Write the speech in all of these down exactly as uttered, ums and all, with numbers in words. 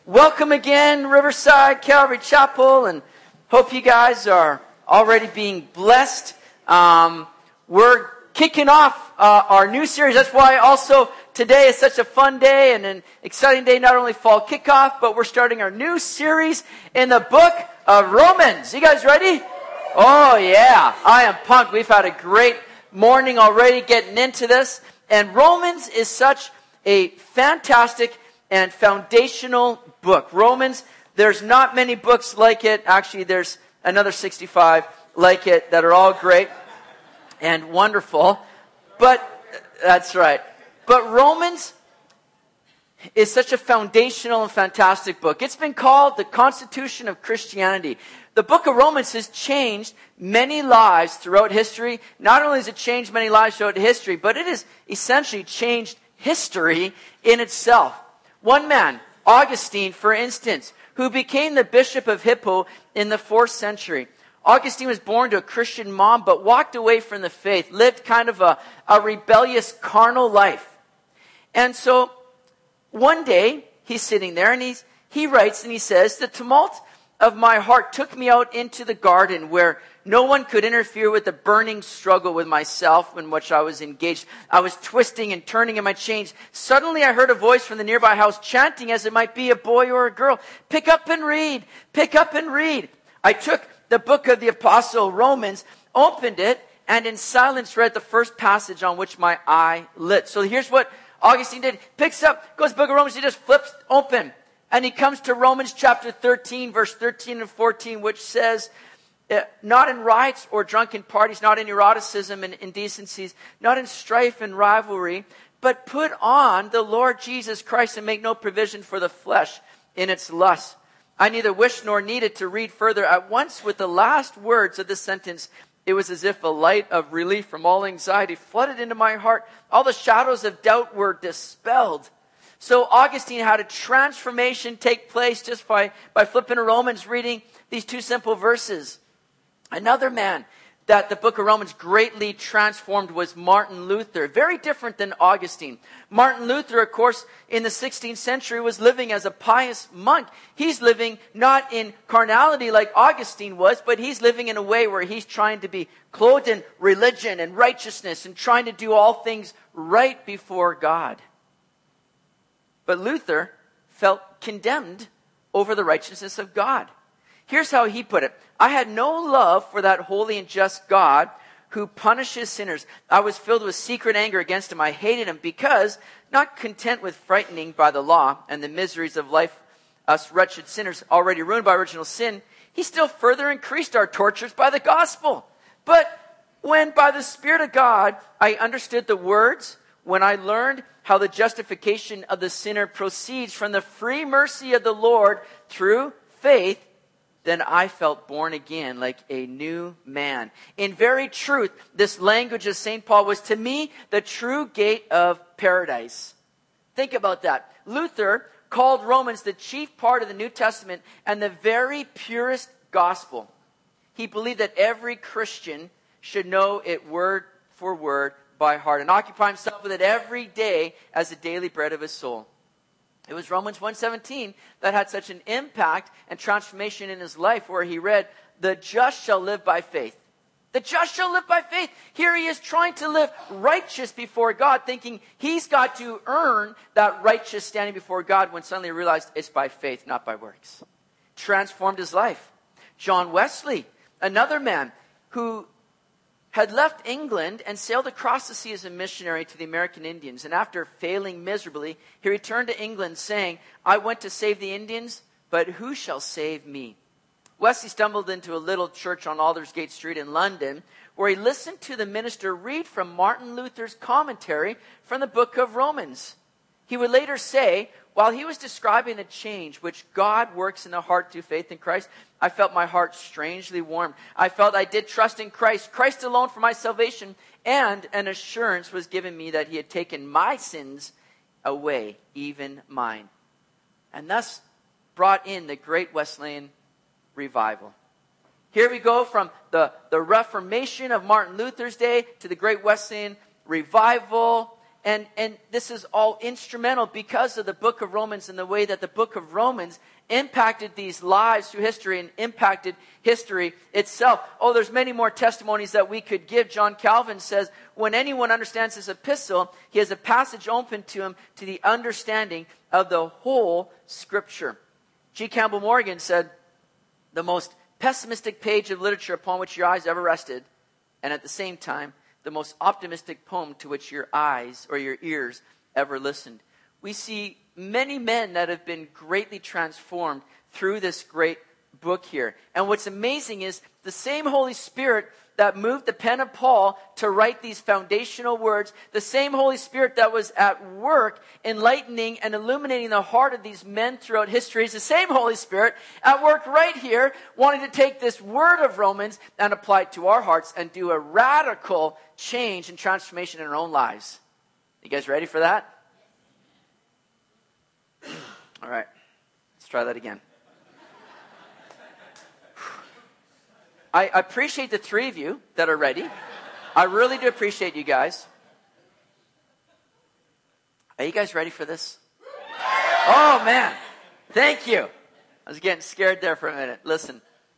Welcome again, Riverside Calvary Chapel, and hope you guys are already being blessed. Um, we're kicking off uh, our new series. That's why also today is such a fun day and an exciting day, not only fall kickoff, but we're starting our new series in the book of Romans. You guys ready? Oh yeah, I am pumped. We've had a great morning already getting into this, and Romans is such a fantastic and foundational book. Romans, there's not many books like it. Actually, there's another sixty-five like it that are all great and wonderful. But, that's right. But Romans is such a foundational and fantastic book. It's been called the Constitution of Christianity. The book of Romans has changed many lives throughout history. Not only has it changed many lives throughout history, but it has essentially changed history in itself. One man, Augustine, for instance, who became the Bishop of Hippo in the fourth century. Augustine was born to a Christian mom, but walked away from the faith, lived kind of a, a rebellious, carnal life. And so, one day, he's sitting there, and he's, he writes, and he says, "The tumult of my heart took me out into the garden where no one could interfere with the burning struggle with myself in which I was engaged. I was twisting and turning in my chains. Suddenly I heard a voice from the nearby house chanting as it might be a boy or a girl. 'Pick up and read, pick up and read.' I took the book of the Apostle Romans, opened it, and in silence read the first passage on which my eye lit." So here's what Augustine did. Picks up, goes to the book of Romans, he just flips open. And he comes to Romans chapter thirteen, verse thirteen and fourteen, which says, "Not in riots or drunken parties, not in eroticism and indecencies, not in strife and rivalry, but put on the Lord Jesus Christ and make no provision for the flesh in its lusts." I neither wish nor needed to read further. At once, with the last words of this sentence, it was as if a light of relief from all anxiety flooded into my heart. All the shadows of doubt were dispelled. So Augustine had a transformation take place just by, by flipping to Romans, reading these two simple verses. Another man that the book of Romans greatly transformed was Martin Luther. Very different than Augustine. Martin Luther, of course, in the sixteenth century was living as a pious monk. He's living not in carnality like Augustine was, but he's living in a way where he's trying to be clothed in religion and righteousness and trying to do all things right before God. But Luther felt condemned over the righteousness of God. Here's how he put it. "I had no love for that holy and just God who punishes sinners. I was filled with secret anger against him. I hated him because, not content with frightening by the law and the miseries of life, us wretched sinners already ruined by original sin, he still further increased our tortures by the gospel. But when by the Spirit of God I understood the words, when I learned how the justification of the sinner proceeds from the free mercy of the Lord through faith, then I felt born again like a new man. In very truth, this language of Saint Paul was to me the true gate of paradise." Think about that. Luther called Romans the chief part of the New Testament and the very purest gospel. He believed that every Christian should know it word for word by heart and occupy himself with it every day as the daily bread of his soul. It was Romans one seventeen that had such an impact and transformation in his life, where he read, "The just shall live by faith." The just shall live by faith. Here he is trying to live righteous before God, thinking he's got to earn that righteous standing before God, when suddenly he realized it's by faith, not by works. Transformed his life. John Wesley, another man who had left England and sailed across the sea as a missionary to the American Indians. And after failing miserably, he returned to England saying, "I went to save the Indians, but who shall save me?" Wesley stumbled into a little church on Aldersgate Street in London, where he listened to the minister read from Martin Luther's commentary from the book of Romans. He would later say, while he was describing the change which God works in the heart through faith in Christ, "I felt my heart strangely warmed. I felt I did trust in Christ, Christ alone for my salvation, and an assurance was given me that he had taken my sins away, even mine." And thus brought in the great Wesleyan revival. Here we go from the, the Reformation of Martin Luther's day to the great Wesleyan revival. And, and this is all instrumental because of the book of Romans and the way that the book of Romans impacted these lives through history and impacted history itself. Oh, there's many more testimonies that we could give. John Calvin says, when anyone understands this epistle, he has a passage open to him to the understanding of the whole Scripture. G. Campbell Morgan said, the most pessimistic page of literature upon which your eyes ever rested, and at the same time, the most optimistic poem to which your eyes or your ears ever listened. We see many men that have been greatly transformed through this great book here. And what's amazing is the same Holy Spirit that moved the pen of Paul to write these foundational words, the same Holy Spirit that was at work enlightening and illuminating the heart of these men throughout history, is the same Holy Spirit at work right here, wanting to take this word of Romans and apply it to our hearts and do a radical change and transformation in our own lives. You guys ready for that? All right, let's try that again. I appreciate the three of you that are ready. I really do appreciate you guys. Are you guys ready for this? Oh, man. Thank you. I was getting scared there for a minute. Listen,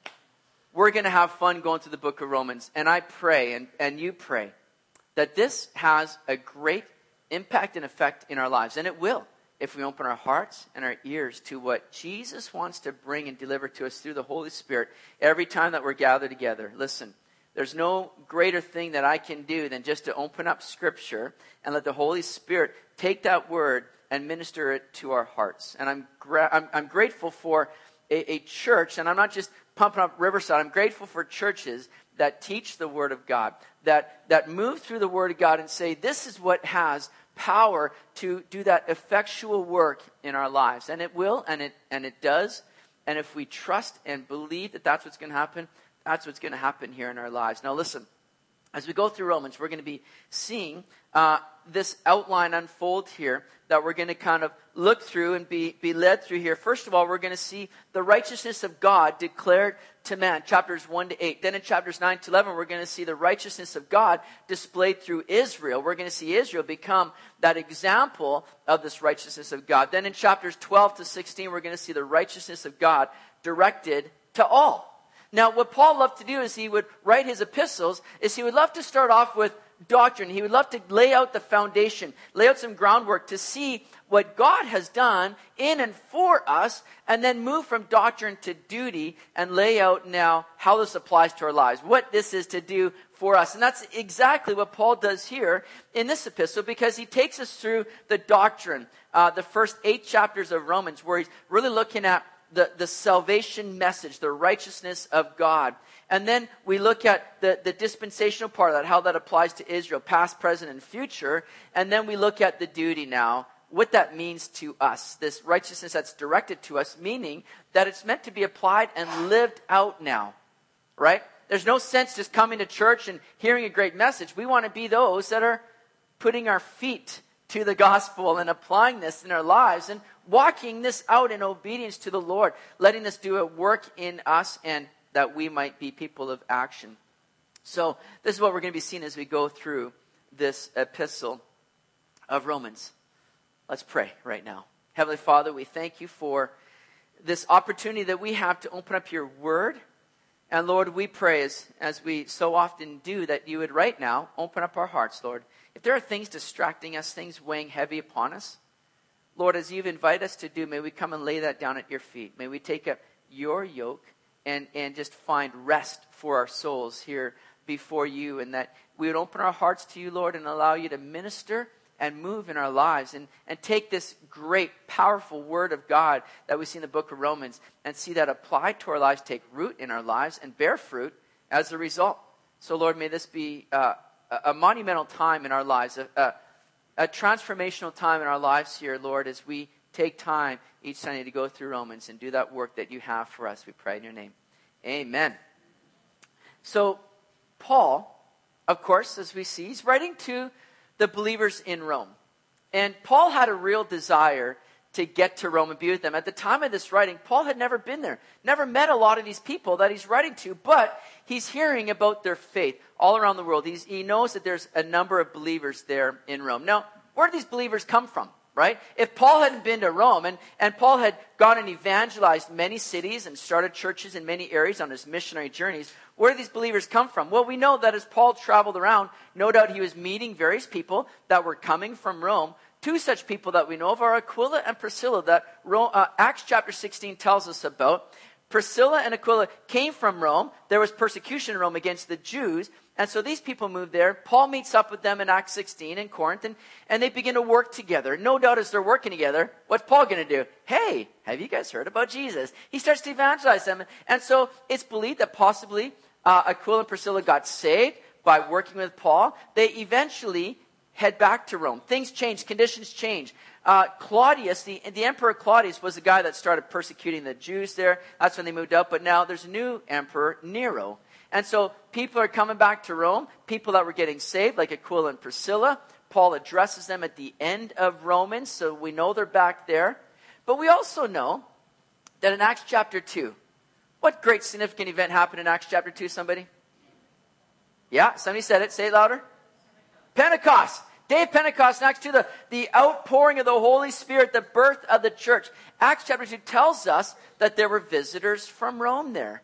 we're going to have fun going through the book of Romans. And I pray, and, and you pray, that this has a great impact and effect in our lives. And it will, if we open our hearts and our ears to what Jesus wants to bring and deliver to us through the Holy Spirit every time that we're gathered together. Listen, there's no greater thing that I can do than just to open up Scripture and let the Holy Spirit take that word and minister it to our hearts. And I'm gra- I'm, I'm grateful for a, a church, and I'm not just pumping up Riverside. I'm grateful for churches that teach the Word of God, that, that move through the Word of God and say, this is what has power to do that effectual work in our lives. And it will, and it and it does. And if we trust and believe that that's what's going to happen, that's what's going to happen here in our lives. Now listen, as we go through Romans, we're going to be seeing uh, this outline unfold here that we're going to kind of look through and be, be led through here. First of all, we're going to see the righteousness of God declared to man, chapters one to eight. Then in chapters nine to eleven, we're going to see the righteousness of God displayed through Israel. We're going to see Israel become that example of this righteousness of God. Then in chapters twelve to sixteen, we're going to see the righteousness of God directed to all. Now, what Paul loved to do is he would write his epistles, is he would love to start off with doctrine. He would love to lay out the foundation, lay out some groundwork to see what God has done in and for us, and then move from doctrine to duty and lay out now how this applies to our lives, what this is to do for us. And that's exactly what Paul does here in this epistle, because he takes us through the doctrine, uh, the first eight chapters of Romans, where he's really looking at the, the salvation message, the righteousness of God. And then we look at the, the dispensational part of that, how that applies to Israel, past, present, and future. And then we look at the duty now, what that means to us, this righteousness that's directed to us, meaning that it's meant to be applied and lived out now, right? There's no sense just coming to church and hearing a great message. We want to be those that are putting our feet to the gospel and applying this in our lives and walking this out in obedience to the Lord, letting this do a work in us and that we might be people of action. So this is what we're going to be seeing as we go through this epistle of Romans. Let's pray right now. Heavenly Father, we thank you for this opportunity that we have to open up your word. And Lord, we pray as, as we so often do, that you would right now open up our hearts, Lord. If there are things distracting us, things weighing heavy upon us, Lord, as you've invited us to do, may we come and lay that down at your feet. May we take up your yoke and, and just find rest for our souls here before you, and that we would open our hearts to you, Lord, and allow you to minister and move in our lives, and, and take this great, powerful word of God that we see in the book of Romans and see that applied to our lives, take root in our lives, and bear fruit as a result. So, Lord, may this be uh, a, a monumental time in our lives, a, a, a transformational time in our lives here, Lord, as we take time each Sunday to go through Romans and do that work that you have for us. We pray in your name. Amen. So, Paul, of course, as we see, he's writing to the believers in Rome. And Paul had a real desire to get to Rome and be with them. At the time of this writing, Paul had never been there, never met a lot of these people that he's writing to, but he's hearing about their faith all around the world. He's, he knows that there's a number of believers there in Rome. Now, where did these believers come from, right? If Paul hadn't been to Rome, and, and Paul had gone and evangelized many cities and started churches in many areas on his missionary journeys, where did these believers come from? Well, we know that as Paul traveled around, no doubt he was meeting various people that were coming from Rome. Two such people that we know of are Aquila and Priscilla that Rome, uh, Acts chapter sixteen tells us about. Priscilla and Aquila came from Rome. There was persecution in Rome against the Jews. And so these people moved there. Paul meets up with them in Acts sixteen in Corinth, and, and they begin to work together. No doubt as they're working together, what's Paul going to do? Hey, have you guys heard about Jesus? He starts to evangelize them. And so it's believed that possibly uh, Aquila and Priscilla got saved by working with Paul. They eventually head back to Rome. Things change. Conditions change. Uh, Claudius, the, the Emperor Claudius, was the guy that started persecuting the Jews there. That's when they moved out. But now there's a new emperor, Nero. And so people are coming back to Rome, people that were getting saved, like Aquila and Priscilla. Paul addresses them at the end of Romans, so we know they're back there. But we also know that in Acts chapter two, what great significant event happened in Acts chapter two, somebody? Yeah, somebody said it. Say it louder. Pentecost. Day of Pentecost in Acts two, the, the outpouring of the Holy Spirit, the birth of the church. Acts chapter two tells us that there were visitors from Rome there.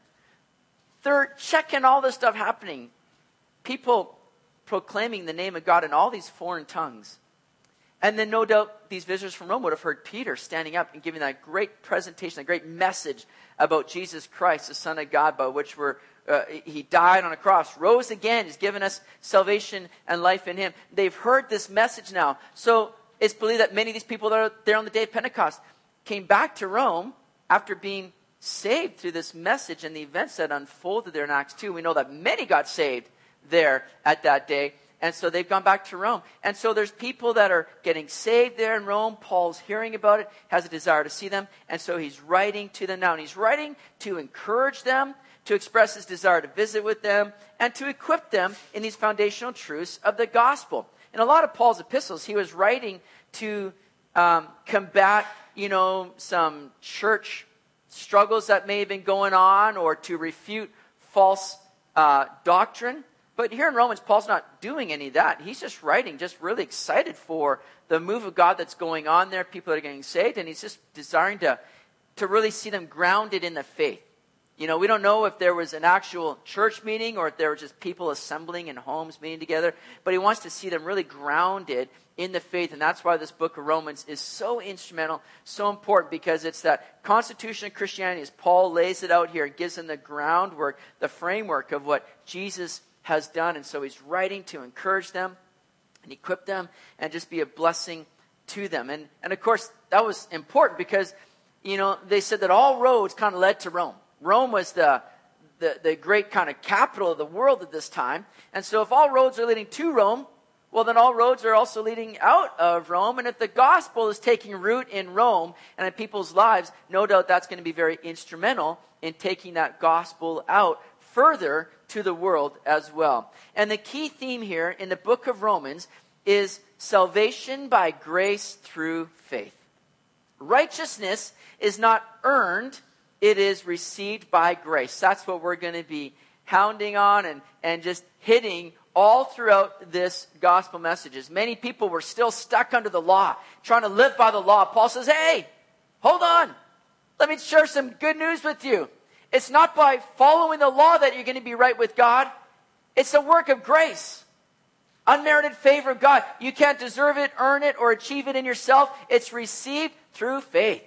They're checking all this stuff happening. People proclaiming the name of God in all these foreign tongues. And then no doubt these visitors from Rome would have heard Peter standing up and giving that great presentation, that great message about Jesus Christ, the Son of God, by which we're, uh, he died on a cross, rose again, he's given us salvation and life in him. They've heard this message now. So it's believed that many of these people that are there on the day of Pentecost came back to Rome after being saved through this message and the events that unfolded there in Acts two. We know that many got saved there at that day. And so they've gone back to Rome. And so there's people that are getting saved there in Rome. Paul's hearing about it, has a desire to see them. And so he's writing to them now. And he's writing to encourage them, to express his desire to visit with them, and to equip them in these foundational truths of the gospel. In a lot of Paul's epistles, he was writing to um, combat, you know, some church struggles that may have been going on, or to refute false uh, doctrine. But here in Romans, Paul's not doing any of that. He's just writing, just really excited for the move of God that's going on there. People are getting saved, and he's just desiring to, to really see them grounded in the faith. You know, we don't know if there was an actual church meeting or if there were just people assembling in homes meeting together, but he wants to see them really grounded in the faith. And that's why this book of Romans is so instrumental, so important, because it's that constitution of Christianity, as Paul lays it out here and gives them the groundwork, the framework of what Jesus has done. And so he's writing to encourage them and equip them and just be a blessing to them. And, and of course, that was important because, you know, they said that all roads kind of led to Rome. Rome was the, the, the great kind of capital of the world at this time. And so if all roads are leading to Rome, well, then all roads are also leading out of Rome. And if the gospel is taking root in Rome and in people's lives, no doubt that's going to be very instrumental in taking that gospel out further to the world as well. And the key theme here in the book of Romans is salvation by grace through faith. Righteousness is not earned, it is received by grace. That's what we're going to be hounding on and, and just hitting all throughout this gospel messages. Many people were still stuck under the law, trying to live by the law. Paul says, hey, hold on. Let me share some good news with you. It's not by following the law that you're going to be right with God. It's a work of grace. Unmerited favor of God. You can't deserve it, earn it, or achieve it in yourself. It's received through faith.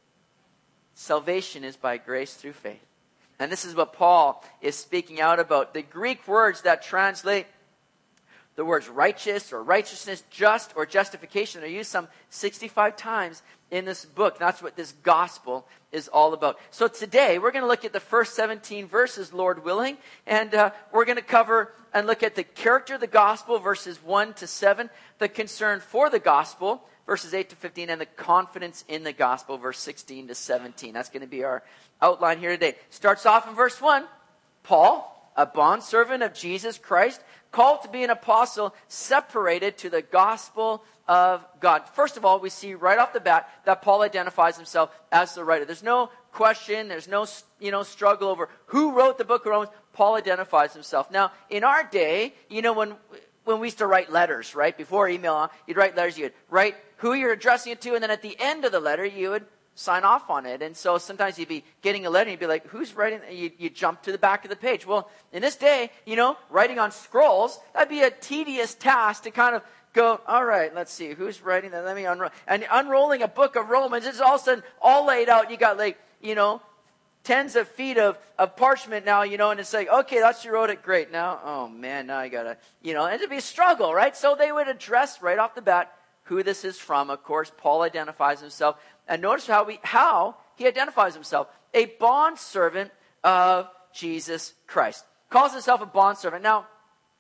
Salvation is by grace through faith. And this is what Paul is speaking out about. The Greek words that translate the words righteous or righteousness, just or justification are used some sixty-five times in this book. That's what this gospel is all about. So today we're going to look at the first seventeen verses, Lord willing, and uh, we're going to cover and look at the character of the gospel, verses one to seven, the concern for the gospel, verses eight to fifteen, and the confidence in the gospel, verse sixteen to seventeen. That's going to be our outline here today. Starts off in verse one. Paul, a bondservant of Jesus Christ, called to be an apostle, separated to the gospel of God. First of all, we see right off the bat that Paul identifies himself as the writer. There's no question, there's no, you know, struggle over who wrote the book of Romans. Paul identifies himself. Now, in our day, you know, when when we used to write letters, right? Before email, you'd write letters, you'd write who you're addressing it to, and then at the end of the letter, you would sign off on it. And so sometimes you'd be getting a letter, and you'd be like, who's writing? You, you jump to the back of the page. Well, in this day, you know, writing on scrolls, that'd be a tedious task to kind of go, all right, let's see, who's writing that? Let me unroll. And unrolling a book of Romans, it's all of a sudden all laid out. You got like, you know, tens of feet of, of parchment now, you know, and it's like, okay, that's you wrote it, great. Now, oh man, now I gotta, you know, and it'd be a struggle, right? So they would address right off the bat who this is from. Of course, Paul identifies himself. And notice how we how he identifies himself. A bondservant of Jesus Christ. Calls himself a bondservant. Now,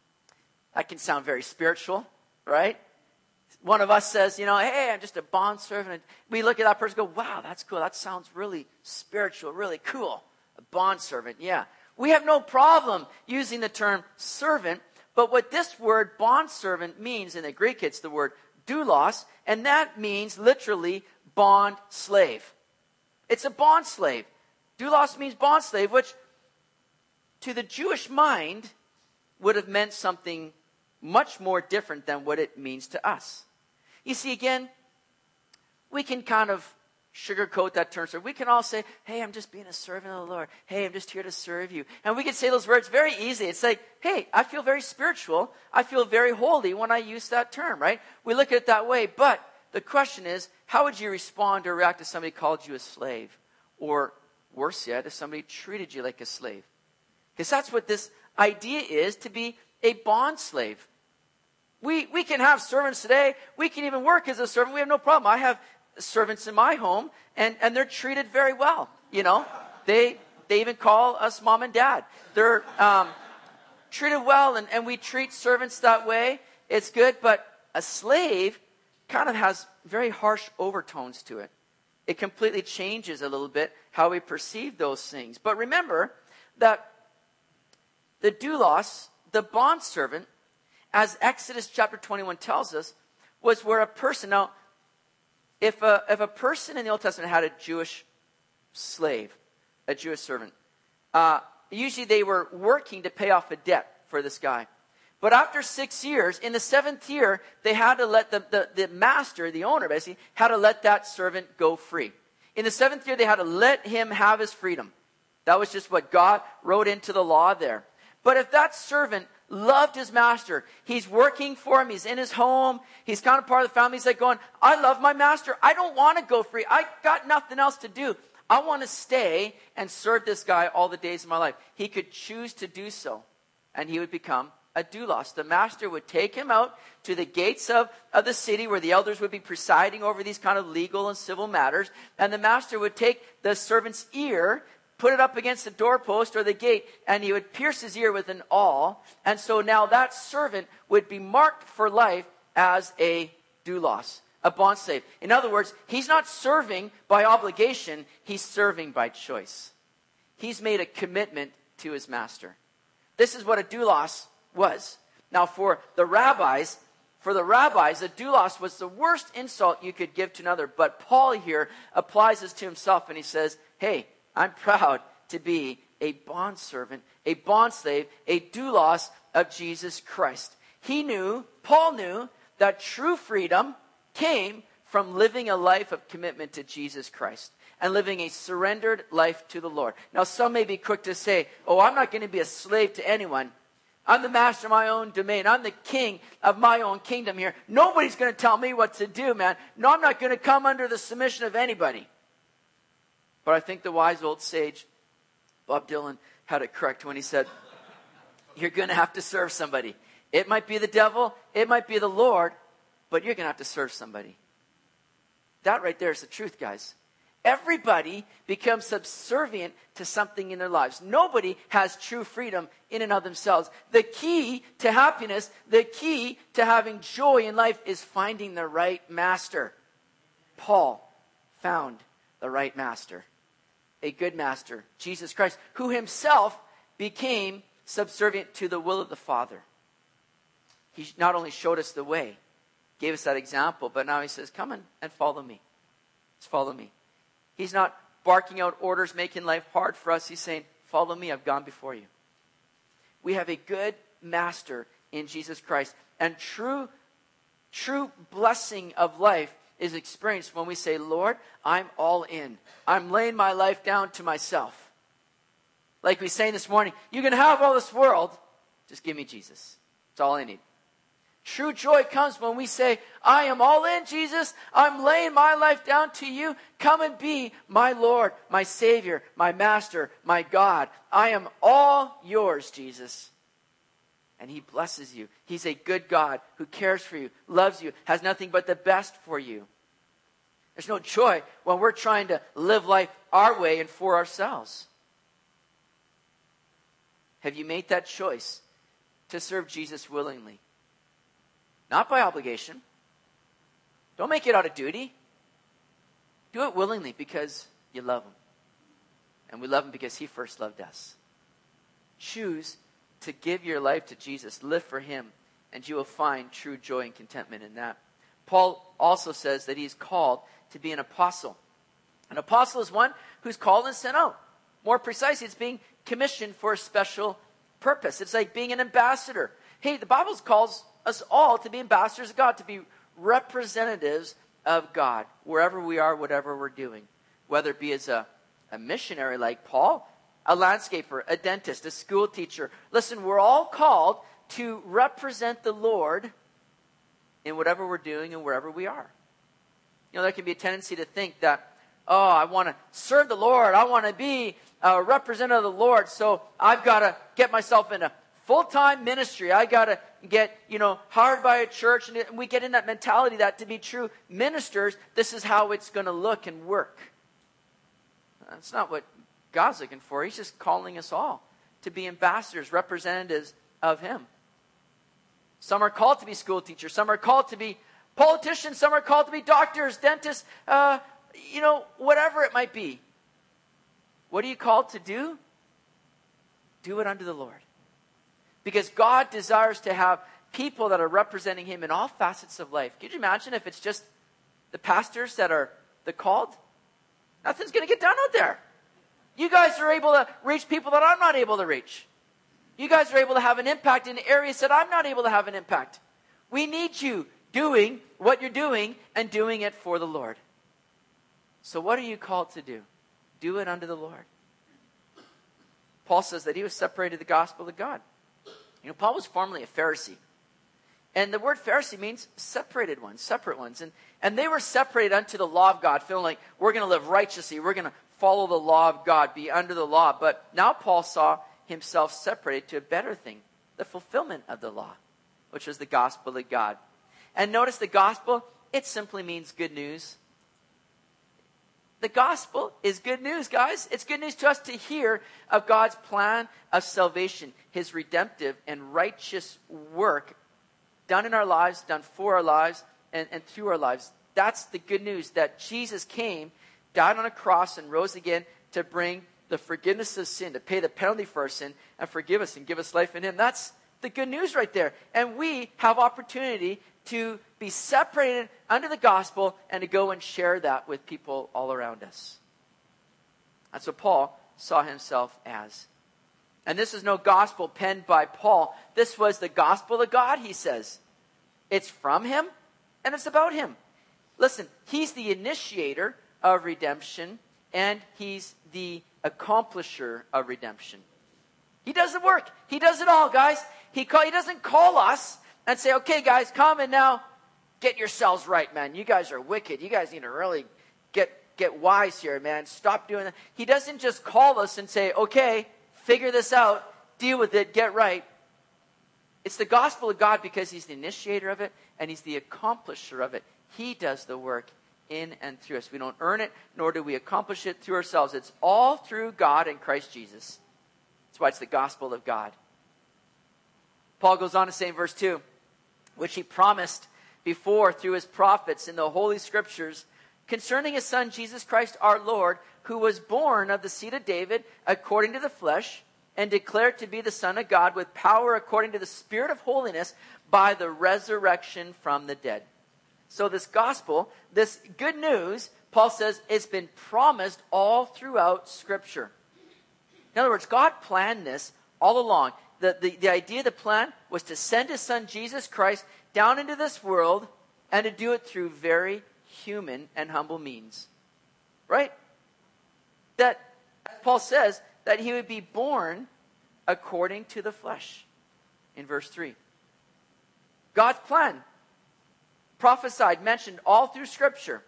that can sound very spiritual, right? One of us says, you know, hey, I'm just a bondservant. We look at that person and go, wow, that's cool. That sounds really spiritual, really cool. A bondservant, yeah. We have no problem using the term servant, but what this word bondservant means in the Greek, it's the word doulos, and that means literally bond slave. It's a bond slave. Doulos means bond slave, which to the Jewish mind would have meant something much more different than what it means to us. You see, again, we can kind of sugarcoat that term. So we can all say, hey, I'm just being a servant of the Lord. Hey, I'm just here to serve you. And we can say those words very easily. It's like, hey, I feel very spiritual. I feel very holy when I use that term, right? We look at it that way. But the question is, how would you respond or react if somebody called you a slave? Or worse yet, if somebody treated you like a slave? Because that's what this idea is, to be a bond slave. We, we can have servants today. We can even work as a servant. We have no problem. I have servants in my home, and, and they're treated very well. You know, they they even call us mom and dad. They're um, treated well, and, and we treat servants that way. It's good, but a slave kind of has very harsh overtones to it. It completely changes a little bit how we perceive those things. But remember that the doulos, the bondservant, as Exodus chapter twenty-one tells us, was where a person, now, if a, if a person in the Old Testament had a Jewish slave, a Jewish servant, uh, usually they were working to pay off a debt for this guy. But after six years, in the seventh year, they had to let the, the, the master, the owner basically, had to let that servant go free. In the seventh year, they had to let him have his freedom. That was just what God wrote into the law there. But if that servant loved his master, he's working for him, he's in his home, he's kind of part of the family, he's like going, I love my master, I don't want to go free, I got nothing else to do. I want to stay and serve this guy all the days of my life. He could choose to do so, and he would become a doulos. The master would take him out to the gates of, of the city where the elders would be presiding over these kind of legal and civil matters, and the master would take the servant's ear, put it up against the doorpost or the gate, and he would pierce his ear with an awl. And so now that servant would be marked for life as a doulos, a bondslave. In other words, he's not serving by obligation, he's serving by choice. He's made a commitment to his master. This is what a doulos was. Now for the rabbis, for the rabbis, a doulos was the worst insult you could give to another. But Paul here applies this to himself, and he says, hey, I'm proud to be a bondservant, a bondslave, a doulos of Jesus Christ. He knew, Paul knew, that true freedom came from living a life of commitment to Jesus Christ and living a surrendered life to the Lord. Now, some may be quick to say, oh, I'm not going to be a slave to anyone. I'm the master of my own domain. I'm the king of my own kingdom here. Nobody's going to tell me what to do, man. No, I'm not going to come under the submission of anybody. But I think the wise old sage, Bob Dylan, had it correct when he said, you're going to have to serve somebody. It might be the devil, it might be the Lord, but you're going to have to serve somebody. That right there is the truth, guys. Everybody becomes subservient to something in their lives. Nobody has true freedom in and of themselves. The key to happiness, the key to having joy in life is finding the right master. Paul found the right master. A good master, Jesus Christ, who himself became subservient to the will of the Father. He not only showed us the way, gave us that example, but now he says, come in and follow me. Just follow me. He's not barking out orders, making life hard for us. He's saying, follow me, I've gone before you. We have a good master in Jesus Christ. And true, true blessing of life is experienced when we say, Lord, I'm all in. I'm laying my life down to myself. Like we sang this morning, you can have all this world, just give me Jesus. That's all I need. True joy comes when we say, I am all in, Jesus. I'm laying my life down to you. Come and be my Lord, my Savior, my Master, my God. I am all yours, Jesus. And he blesses you. He's a good God who cares for you, loves you, has nothing but the best for you. There's no joy when we're trying to live life our way and for ourselves. Have you made that choice to serve Jesus willingly? Not by obligation. Don't make it out of duty. Do it willingly because you love him. And we love him because he first loved us. Choose to give your life to Jesus. Live for him. And you will find true joy and contentment in that. Paul also says that he's called to be an apostle. An apostle is one who's called and sent out. More precisely, it's being commissioned for a special purpose. It's like being an ambassador. Hey, the Bible calls us all to be ambassadors of God, to be representatives of God, wherever we are, whatever we're doing. Whether it be as a, a missionary like Paul, a landscaper, a dentist, a school teacher. Listen, we're all called to represent the Lord in whatever we're doing and wherever we are. You know, there can be a tendency to think that, oh, I want to serve the Lord. I want to be a representative of the Lord, so I've got to get myself in a full-time ministry. I got to get, you know, hired by a church. And we get in that mentality that to be true ministers, this is how it's going to look and work. That's not what God's looking for. He's just calling us all to be ambassadors, representatives of him. Some are called to be school teachers. Some are called to be politicians. Some are called to be doctors, dentists, uh, you know, whatever it might be. What are you called to do? Do it unto the Lord. Because God desires to have people that are representing him in all facets of life. Could you imagine if it's just the pastors that are the called? Nothing's going to get done out there. You guys are able to reach people that I'm not able to reach. You guys are able to have an impact in areas that I'm not able to have an impact. We need you doing what you're doing and doing it for the Lord. So what are you called to do? Do it unto the Lord. Paul says that he was separated the gospel of God. You know, Paul was formerly a Pharisee. And the word Pharisee means separated ones, separate ones. And, and they were separated unto the law of God, feeling like we're going to live righteously. We're going to follow the law of God, be under the law. But now Paul saw himself separated to a better thing, the fulfillment of the law, which was the gospel of God. And notice the gospel, it simply means good news. The gospel is good news, guys. It's good news to us to hear of God's plan of salvation, his redemptive and righteous work done in our lives, done for our lives, and, and through our lives. That's the good news, that Jesus came, died on a cross, and rose again to bring the forgiveness of sin, to pay the penalty for our sin, and forgive us and give us life in him. That's the good news right there. And we have opportunity to be separated under the gospel and to go and share that with people all around us. That's what Paul saw himself as. And this is no gospel penned by Paul. This was the gospel of God, he says. It's from him and it's about him. Listen, he's the initiator of redemption and he's the accomplisher of redemption. He does the work. He does it all, guys. He, call, he doesn't call us and say, okay, guys, come and now get yourselves right, man. You guys are wicked. You guys need to really get, get wise here, man. Stop doing that. He doesn't just call us and say, okay, figure this out, deal with it, get right. It's the gospel of God because he's the initiator of it and he's the accomplisher of it. He does the work in and through us. We don't earn it, nor do we accomplish it through ourselves. It's all through God and Christ Jesus. That's why it's the gospel of God. Paul goes on to say in verse two, which he promised before through his prophets in the Holy Scriptures concerning his Son, Jesus Christ our Lord, who was born of the seed of David according to the flesh and declared to be the Son of God with power according to the Spirit of holiness by the resurrection from the dead. So this gospel, this good news, Paul says, it's been promised all throughout Scripture. In other words, God planned this all along. the, the, the idea, the plan was to send his son Jesus Christ down into this world and to do it through very human and humble means. Right? That, as Paul says, that he would be born according to the flesh. In verse three. God's plan, prophesied, mentioned all through Scripture.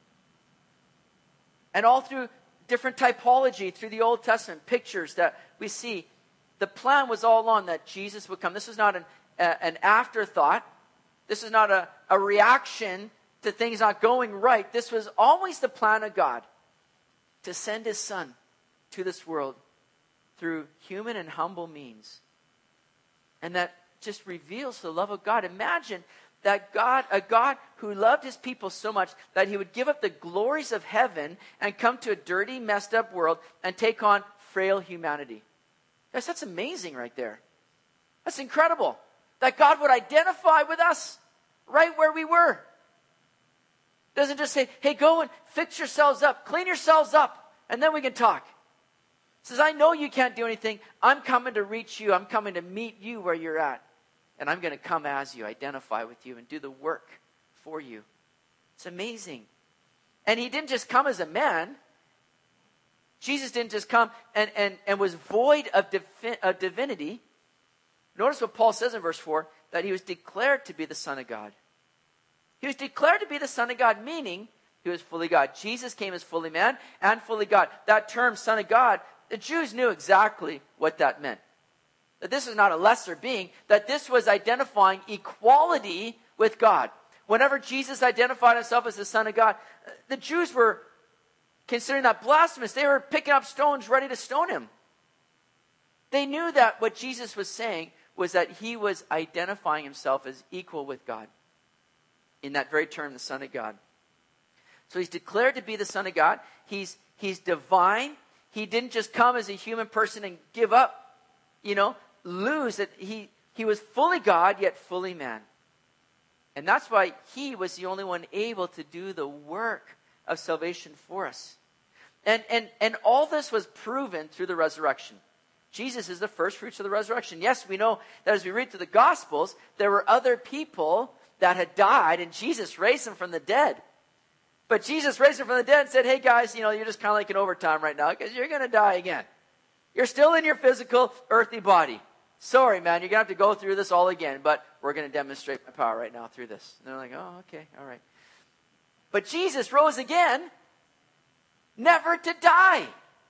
And all through different typology, through the Old Testament, pictures that we see. The plan was all along that Jesus would come. This was not an, a, an afterthought. This is not a, a reaction to things not going right. This was always the plan of God, to send his son to this world through human and humble means. And that just reveals the love of God. Imagine that God, a God who loved his people so much that he would give up the glories of heaven and come to a dirty, messed up world and take on frail humanity. Guys, that's amazing right there. That's incredible. That God would identify with us right where we were. Doesn't just say, hey, go and fix yourselves up, clean yourselves up, and then we can talk. He says, I know you can't do anything. I'm coming to reach you. I'm coming to meet you where you're at. And I'm going to come as you, identify with you, and do the work for you. It's amazing. And he didn't just come as a man. Jesus didn't just come and, and, and was void of, divi- of divinity. Notice what Paul says in verse four, that he was declared to be the Son of God. He was declared to be the Son of God, meaning he was fully God. Jesus came as fully man and fully God. That term, Son of God, the Jews knew exactly what that meant. That this is not a lesser being, that this was identifying equality with God. Whenever Jesus identified himself as the Son of God, the Jews were considering that blasphemous. They were picking up stones ready to stone him. They knew that what Jesus was saying was that he was identifying himself as equal with God. In that very term, the Son of God. So he's declared to be the Son of God. He's, he's divine. He didn't just come as a human person and give up, you know, lose that he, he was fully God, yet fully man. And that's why he was the only one able to do the work of salvation for us. And, and, and all this was proven through the resurrection. Jesus is the first fruits of the resurrection. Yes, we know that as we read through the Gospels, there were other people that had died, and Jesus raised them from the dead. But Jesus raised them from the dead and said, hey guys, you know, you're just kind of like in overtime right now because you're going to die again. You're still in your physical, earthly body. Sorry, man, you're going to have to go through this all again, but we're going to demonstrate my power right now through this. And they're like, oh, okay, all right. But Jesus rose again, never to die.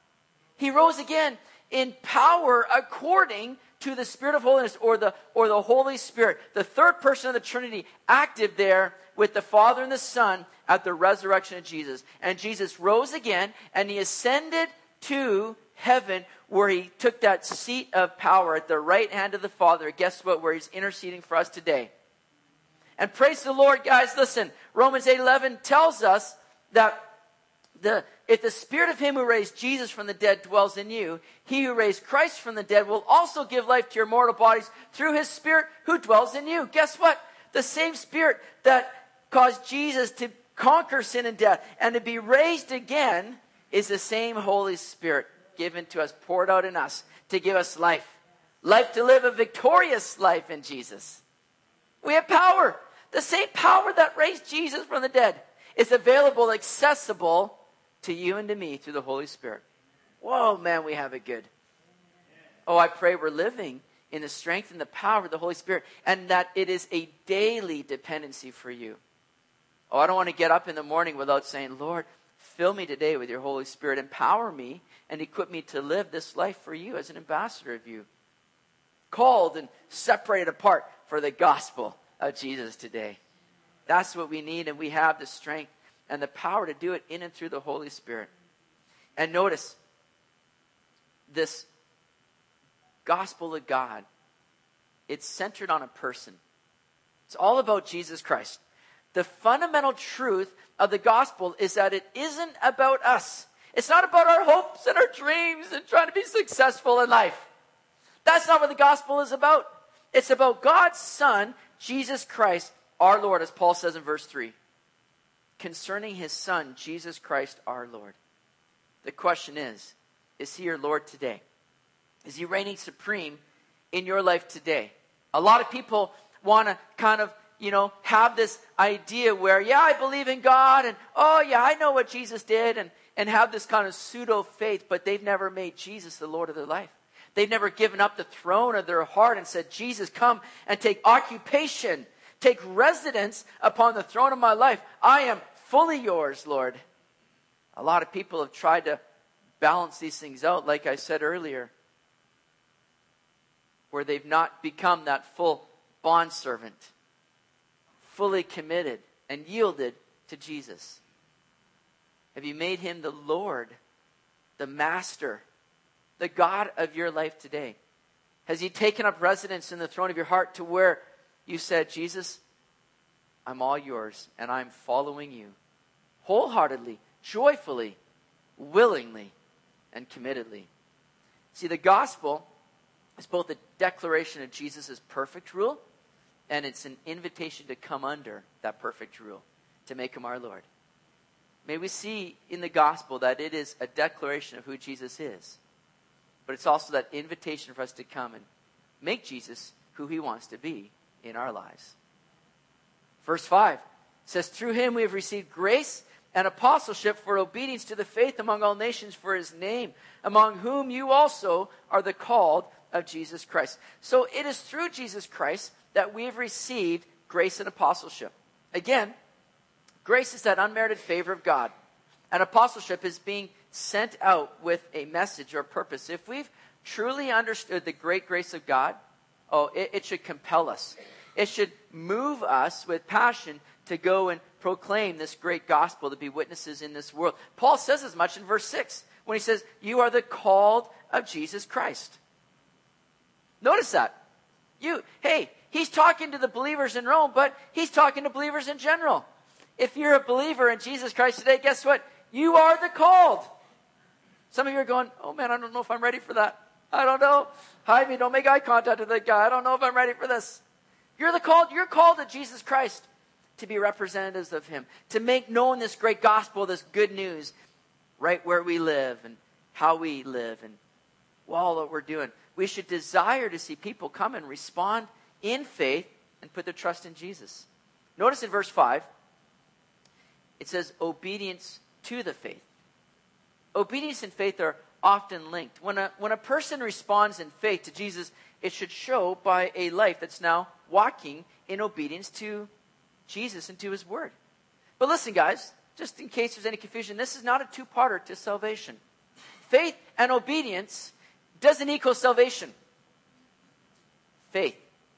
He rose again in power according to the Spirit of holiness, or the or the Holy Spirit, the third person of the Trinity, active there with the Father and the Son at the resurrection of Jesus. And Jesus rose again, and he ascended to heaven, where he took that seat of power at the right hand of the Father. Guess what? Where he's interceding for us today. And praise the Lord, guys. Listen, Romans eight eleven tells us that the if the Spirit of him who raised Jesus from the dead dwells in you, he who raised Christ from the dead will also give life to your mortal bodies through his Spirit who dwells in you. Guess what? The same Spirit that caused Jesus to conquer sin and death and to be raised again is the same Holy Spirit given to us, poured out in us to give us life. Life to live a victorious life in Jesus. We have power. The same power that raised Jesus from the dead is available, accessible to you and to me through the Holy Spirit. Whoa, man, we have it good. Oh, I pray we're living in the strength and the power of the Holy Spirit, and that it is a daily dependency for you. Oh, I don't want to get up in the morning without saying, Lord, fill me today with your Holy Spirit. Empower me and equip me to live this life for you as an ambassador of you. Called and separated apart for the gospel of Jesus today. That's what we need, and we have the strength and the power to do it in and through the Holy Spirit. And notice, this gospel of God, it's centered on a person. It's all about Jesus Christ. The fundamental truth of the gospel is that it isn't about us. It's not about our hopes and our dreams and trying to be successful in life. That's not what the gospel is about. It's about God's Son, Jesus Christ, our Lord, as Paul says in verse three. Concerning his Son, Jesus Christ, our Lord. The question is, is he your Lord today? Is he reigning supreme in your life today? A lot of people want to kind of, you know, have this idea where, yeah, I believe in God, and oh yeah, I know what Jesus did, and, and have this kind of pseudo faith, but they've never made Jesus the Lord of their life. They've never given up the throne of their heart and said, Jesus, come and take occupation, take residence upon the throne of my life. I am fully yours, Lord. A lot of people have tried to balance these things out, like I said earlier, where they've not become that full bondservant, fully committed and yielded to Jesus. Have you made him the Lord, the Master, the God of your life today? Has he taken up residence in the throne of your heart to where you said, Jesus, I'm all yours and I'm following you wholeheartedly, joyfully, willingly, and committedly? See, the gospel is both a declaration of Jesus' perfect rule, and it's an invitation to come under that perfect rule, to make him our Lord. May we see in the gospel that it is a declaration of who Jesus is, but it's also that invitation for us to come and make Jesus who he wants to be in our lives. Verse five says, through him we have received grace and apostleship for obedience to the faith among all nations for his name, among whom you also are the called of Jesus Christ. So it is through Jesus Christ that we have received grace and apostleship. Again, grace is that unmerited favor of God. And apostleship is being sent out with a message or purpose. If we've truly understood the great grace of God, oh, it, it should compel us. It should move us with passion to go and proclaim this great gospel, to be witnesses in this world. Paul says as much in verse six when he says, you are the called of Jesus Christ. Notice that. You, hey, he's talking to the believers in Rome, but he's talking to believers in general. If you're a believer in Jesus Christ today, guess what? You are the called. Some of you are going, oh man, I don't know if I'm ready for that. I don't know. Jaime, don't make eye contact with that guy. I don't know if I'm ready for this. You're the called. You're called to Jesus Christ to be representatives of him, to make known this great gospel, this good news, right where we live and how we live and all that we're doing. We should desire to see people come and respond in faith and put their trust in Jesus. Notice in verse five, it says obedience to the faith. Obedience and faith are often linked. When a, when a person responds in faith to Jesus, it should show by a life that's now walking in obedience to Jesus and to his word. But listen, guys, just in case there's any confusion, this is not a two-parter to salvation. Faith and obedience doesn't equal salvation. Faith,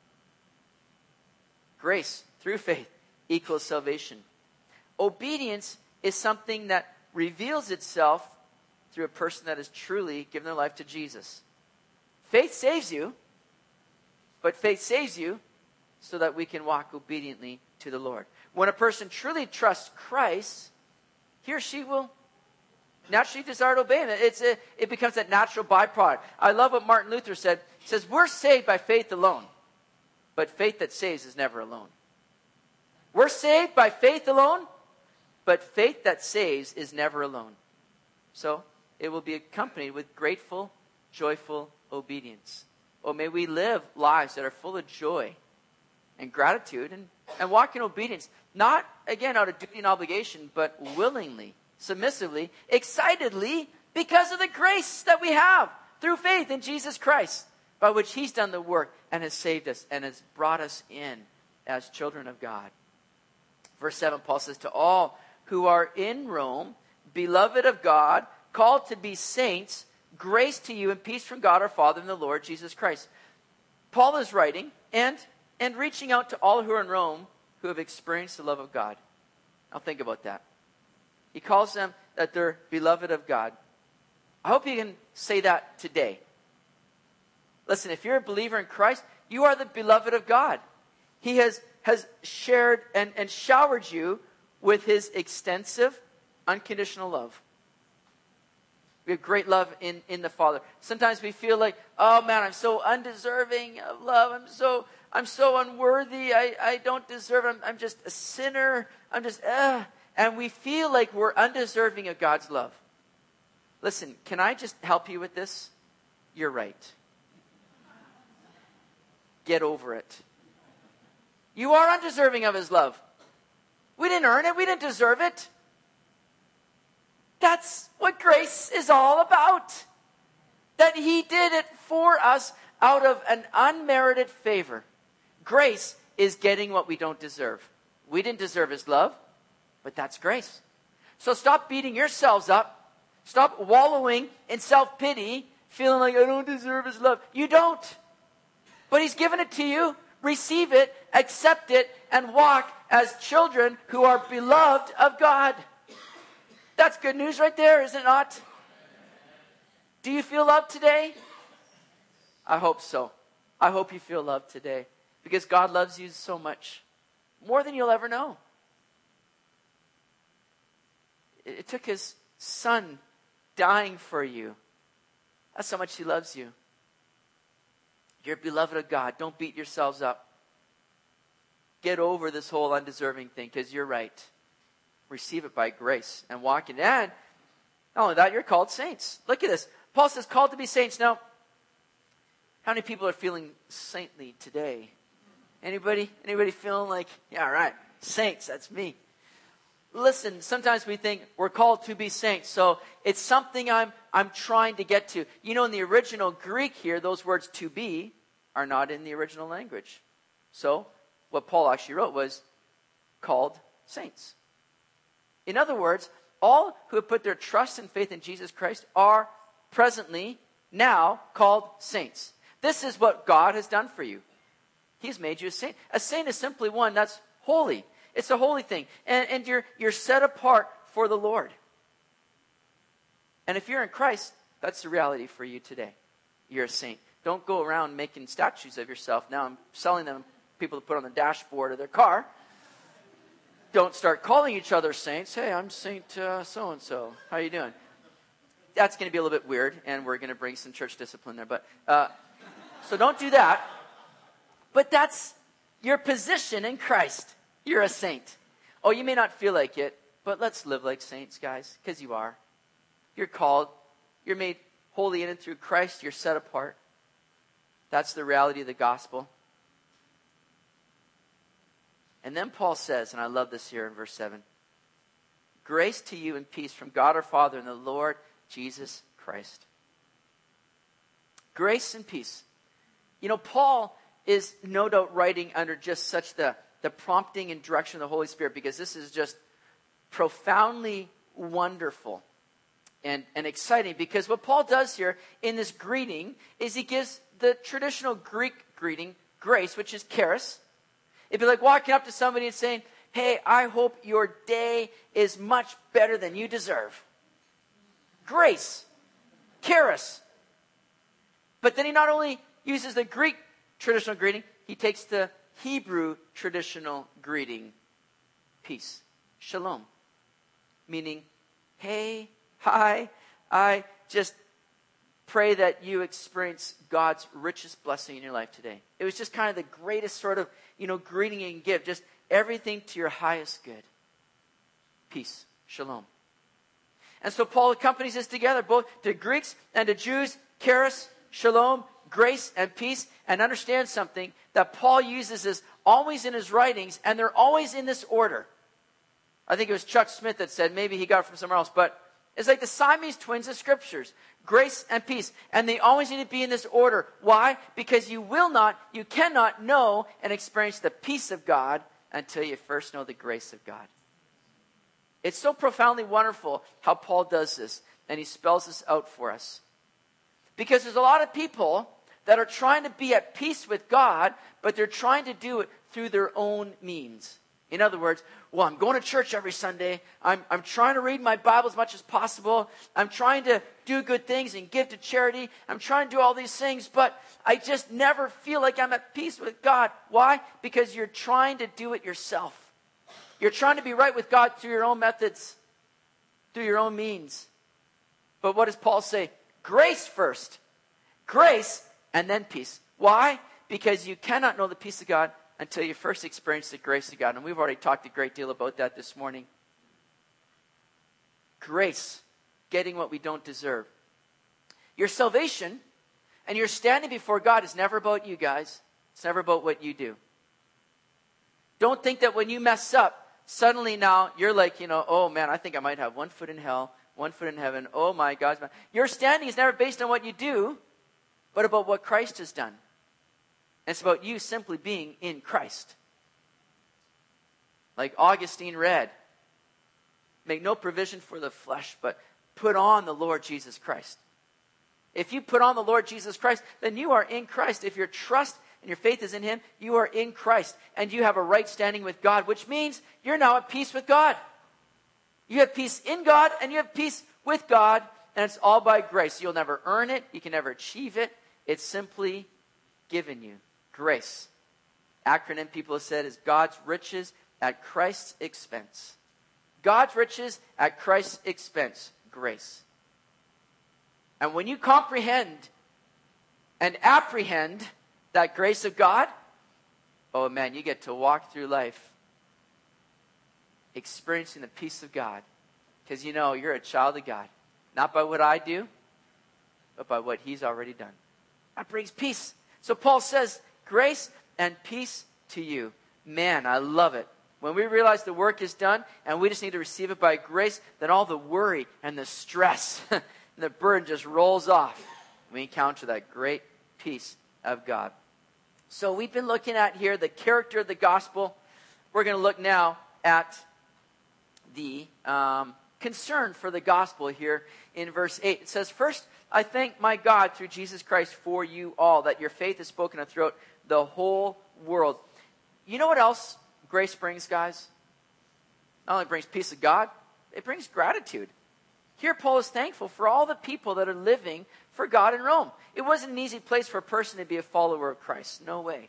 grace through faith equals salvation. Obedience is something that reveals itself through a person that has truly given their life to Jesus. Faith saves you, but faith saves you so that we can walk obediently to the Lord. When a person truly trusts Christ, he or she will naturally desire to obey him. It's a, it becomes that natural byproduct. I love what Martin Luther said. He says, we're saved by faith alone, but faith that saves is never alone. We're saved by faith alone, but faith that saves is never alone. So it will be accompanied with grateful, joyful obedience. Oh, may we live lives that are full of joy and gratitude and, and walk in obedience. Not, again, out of duty and obligation, but willingly, submissively, excitedly, because of the grace that we have through faith in Jesus Christ, by which he's done the work and has saved us and has brought us in as children of God. Verse seven, Paul says, to all who are in Rome, beloved of God, called to be saints, grace to you and peace from God our Father and the Lord Jesus Christ. Paul is writing and, and reaching out to all who are in Rome who have experienced the love of God. Now think about that. He calls them that they're beloved of God. I hope you can say that today. Listen, if you're a believer in Christ, you are the beloved of God. He has, has shared and, and showered you with his extensive, unconditional love. We have great love in, in the Father. Sometimes we feel like, oh man, I'm so undeserving of love. I'm so I'm so unworthy. I, I don't deserve it. I'm, I'm just a sinner. I'm just, uh, and we feel like we're undeserving of God's love. Listen, can I just help you with this? You're right. get over it. You are undeserving of his love. We didn't earn it. We didn't deserve it. That's what grace is all about. That he did it for us out of an unmerited favor. Grace is getting what we don't deserve. We didn't deserve his love, but that's grace. So stop beating yourselves up. Stop wallowing in self-pity, feeling like I don't deserve his love. You don't. But he's given it to you. Receive it, accept it, and walk as children who are beloved of God. That's good news right there, is it not? Do you feel loved today? I hope so. I hope you feel loved today. Because God loves you so much. More than you'll ever know. It, it took his son dying for you. That's how much he loves you. You're beloved of God. Don't beat yourselves up. Get over this whole undeserving thing, because you're right. Receive it by grace and walk in it. And not only that, you're called saints. Look at this. Paul says, called to be saints. Now, how many people are feeling saintly today? Anybody? Anybody feeling like, yeah, all right, saints, that's me. Listen, sometimes we think we're called to be saints, so it's something I'm I'm trying to get to. You know, in the original Greek here, those words to be are not in the original language. So, what Paul actually wrote was called saints. In other words, all who have put their trust and faith in Jesus Christ are presently, now, called saints. This is what God has done for you. He's made you a saint. A saint is simply one that's holy. It's a holy thing. And, and you're, you're set apart for the Lord. And if you're in Christ, that's the reality for you today. You're a saint. Don't go around making statues of yourself. Now I'm selling them people to put on the dashboard of their car. Don't start calling each other saints. Hey, I'm Saint uh, so-and-so. How you doing? That's going to be a little bit weird, and we're going to bring some church discipline there. But uh, so don't do that. But that's your position in Christ. You're a saint. Oh, you may not feel like it, but let's live like saints, guys, because you are. You're called. You're made holy in and through Christ. You're set apart. That's the reality of the gospel. And then Paul says, and I love this here in verse seven, grace to you and peace from God our Father and the Lord Jesus Christ. Grace and peace. You know, Paul is no doubt writing under just such the, the prompting and direction of the Holy Spirit, because this is just profoundly wonderful and, and exciting. Because what Paul does here in this greeting is he gives the traditional Greek greeting, grace, which is charis. It'd be like walking up to somebody and saying, hey, I hope your day is much better than you deserve. Grace. Charis. But then he not only uses the Greek traditional greeting, he takes the Hebrew traditional greeting, peace. Shalom. Meaning, hey, hi, I just pray that you experience God's richest blessing in your life today. It was just kind of the greatest sort of, you know, greeting you can give. Just everything to your highest good. Peace. Shalom. And so Paul accompanies this together, both to Greeks and to Jews, charis, shalom, grace, and peace. And understand something, that Paul uses this always in his writings, and they're always in this order. I think it was Chuck Smith that said, maybe he got it from somewhere else, but it's like the Siamese twins of scriptures. Grace and peace. And they always need to be in this order. Why? Because you will not, you cannot know and experience the peace of God until you first know the grace of God. It's so profoundly wonderful how Paul does this. And he spells this out for us. Because there's a lot of people that are trying to be at peace with God, but they're trying to do it through their own means. In other words, well, I'm going to church every Sunday. I'm, I'm trying to read my Bible as much as possible. I'm trying to do good things and give to charity. I'm trying to do all these things, but I just never feel like I'm at peace with God. Why? Because you're trying to do it yourself. You're trying to be right with God through your own methods, through your own means. But what does Paul say? Grace first. Grace and then peace. Why? Because you cannot know the peace of God until you first experience the grace of God. And we've already talked a great deal about that this morning. Grace, getting what we don't deserve. Your salvation and your standing before God is never about you guys. It's never about what you do. Don't think that when you mess up, suddenly now you're like, you know, oh man, I think I might have one foot in hell, one foot in heaven. Oh my God. Your standing is never based on what you do, but about what Christ has done. And it's about you simply being in Christ. Like Augustine read, make no provision for the flesh, but put on the Lord Jesus Christ. If you put on the Lord Jesus Christ, then you are in Christ. If your trust and your faith is in Him, you are in Christ. And you have a right standing with God, which means you're now at peace with God. You have peace in God and you have peace with God. And it's all by grace. You'll never earn it. You can never achieve it. It's simply given you. Grace. Acronym people have said is God's riches at Christ's expense. God's riches at Christ's expense. Grace. And when you comprehend and apprehend that grace of God, oh man, you get to walk through life experiencing the peace of God. Because you know you're a child of God. Not by what I do, but by what He's already done. That brings peace. So Paul says, grace and peace to you. Man, I love it. When we realize the work is done and we just need to receive it by grace, then all the worry and the stress and the burden just rolls off. We encounter that great peace of God. So we've been looking at here the character of the gospel. We're going to look now at the um, concern for the gospel here in verse eight. It says, first, I thank my God through Jesus Christ for you all, that your faith is spoken of throughout the whole world. You know what else grace brings, guys? Not only brings peace of God, it brings gratitude. Here Paul is thankful for all the people that are living for God in Rome. It wasn't an easy place for a person to be a follower of Christ. No way.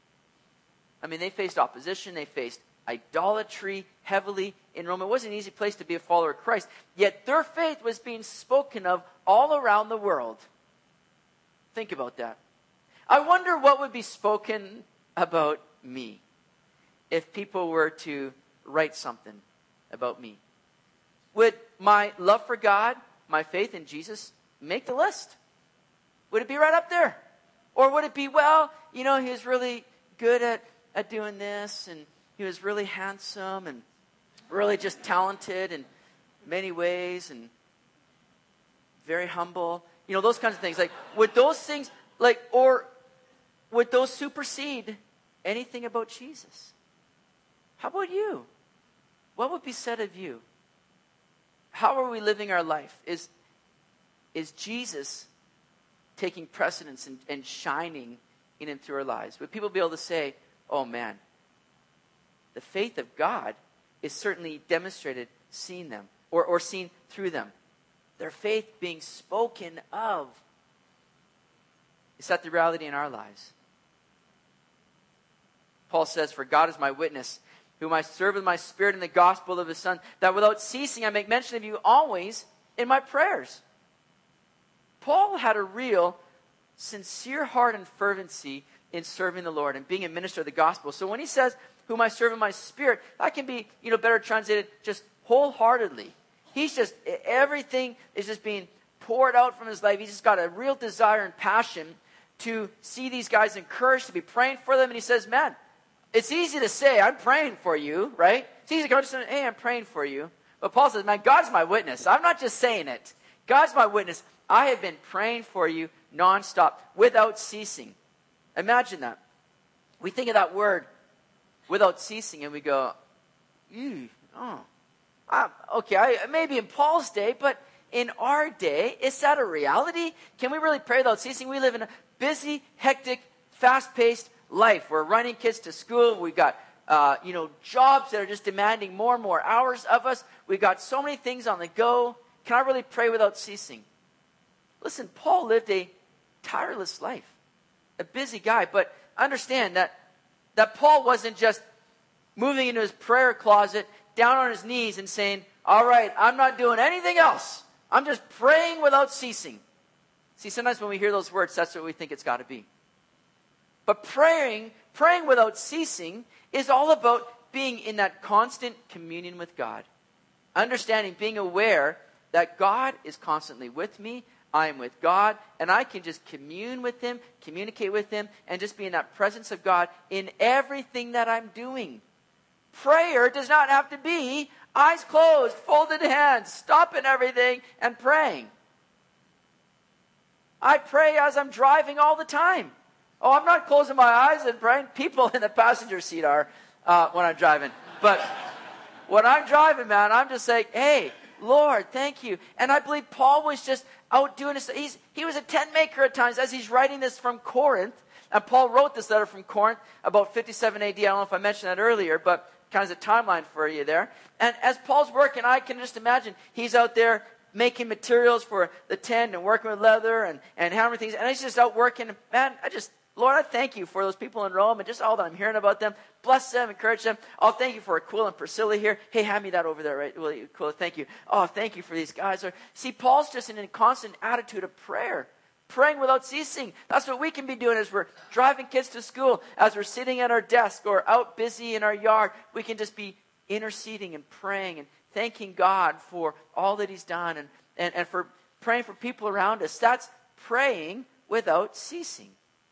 I mean, they faced opposition. They faced idolatry heavily in Rome. It wasn't an easy place to be a follower of Christ. Yet their faith was being spoken of all around the world. Think about that. I wonder what would be spoken about me if people were to write something about me. Would my love for God, my faith in Jesus, make the list? Would it be right up there? Or would it be, well, you know, he was really good at, at doing this, and he was really handsome, and really just talented in many ways, and very humble. You know, those kinds of things. Like, would those things, like, or would those supersede anything about Jesus? How about you? What would be said of you? How are we living our life? Is, is Jesus taking precedence and, and shining in and through our lives? Would people be able to say, oh man, the faith of God is certainly demonstrated, seen them, or, or seen through them. Their faith being spoken of. Is that the reality in our lives? Paul says, for God is my witness, whom I serve with my spirit in the gospel of His Son, that without ceasing I make mention of you always in my prayers. Paul had a real, sincere heart and fervency in serving the Lord and being a minister of the gospel. So when he says, whom I serve in my spirit, that can be, you know, better translated just wholeheartedly. He's just, everything is just being poured out from his life. He's just got a real desire and passion to see these guys encouraged, to be praying for them. And he says, man, it's easy to say, I'm praying for you, right? It's easy to go to someone, hey, I'm praying for you. But Paul says, man, God's my witness. I'm not just saying it. God's my witness. I have been praying for you nonstop, without ceasing. Imagine that. We think of that word, without ceasing, and we go, ew, oh. Uh, okay, I, maybe in Paul's day, but in our day, is that a reality? Can we really pray without ceasing? We live in a busy, hectic, fast-paced life. We're running kids to school. We've got, uh, you know, jobs that are just demanding more and more hours of us. We've got so many things on the go. Can I really pray without ceasing? Listen, Paul lived a tireless life, a busy guy. But understand that, that Paul wasn't just moving into his prayer closet, down on his knees and saying, all right, I'm not doing anything else. I'm just praying without ceasing. See, sometimes when we hear those words, that's what we think it's got to be. But praying, praying without ceasing is all about being in that constant communion with God. Understanding, being aware that God is constantly with me. I am with God, and I can just commune with him, communicate with him, and just be in that presence of God in everything that I'm doing. Prayer does not have to be eyes closed, folded hands, stopping everything and praying. I pray as I'm driving all the time. Oh, I'm not closing my eyes and praying. People in the passenger seat are uh, when I'm driving. But when I'm driving, man, I'm just like, hey, Lord, thank you. And I believe Paul was just out doing this. He's, he was a tent maker at times as he's writing this from Corinth. And Paul wrote this letter from Corinth about fifty-seven A D. I don't know if I mentioned that earlier, but kind of a timeline for you there. And as Paul's working, I can just imagine he's out there making materials for the tent and working with leather and, and hammering things. And he's just out working. Man, I just, Lord, I thank you for those people in Rome and just all that I'm hearing about them. Bless them, encourage them. Oh, thank you for Aquila and Priscilla here. Hey, hand me that over there, right? Well, Aquila, thank you. Oh, thank you for these guys. See, Paul's just in a constant attitude of prayer. Praying without ceasing. That's what we can be doing as we're driving kids to school, as we're sitting at our desk or out busy in our yard. We can just be interceding and praying and thanking God for all that he's done and, and, and for praying for people around us. That's praying without ceasing.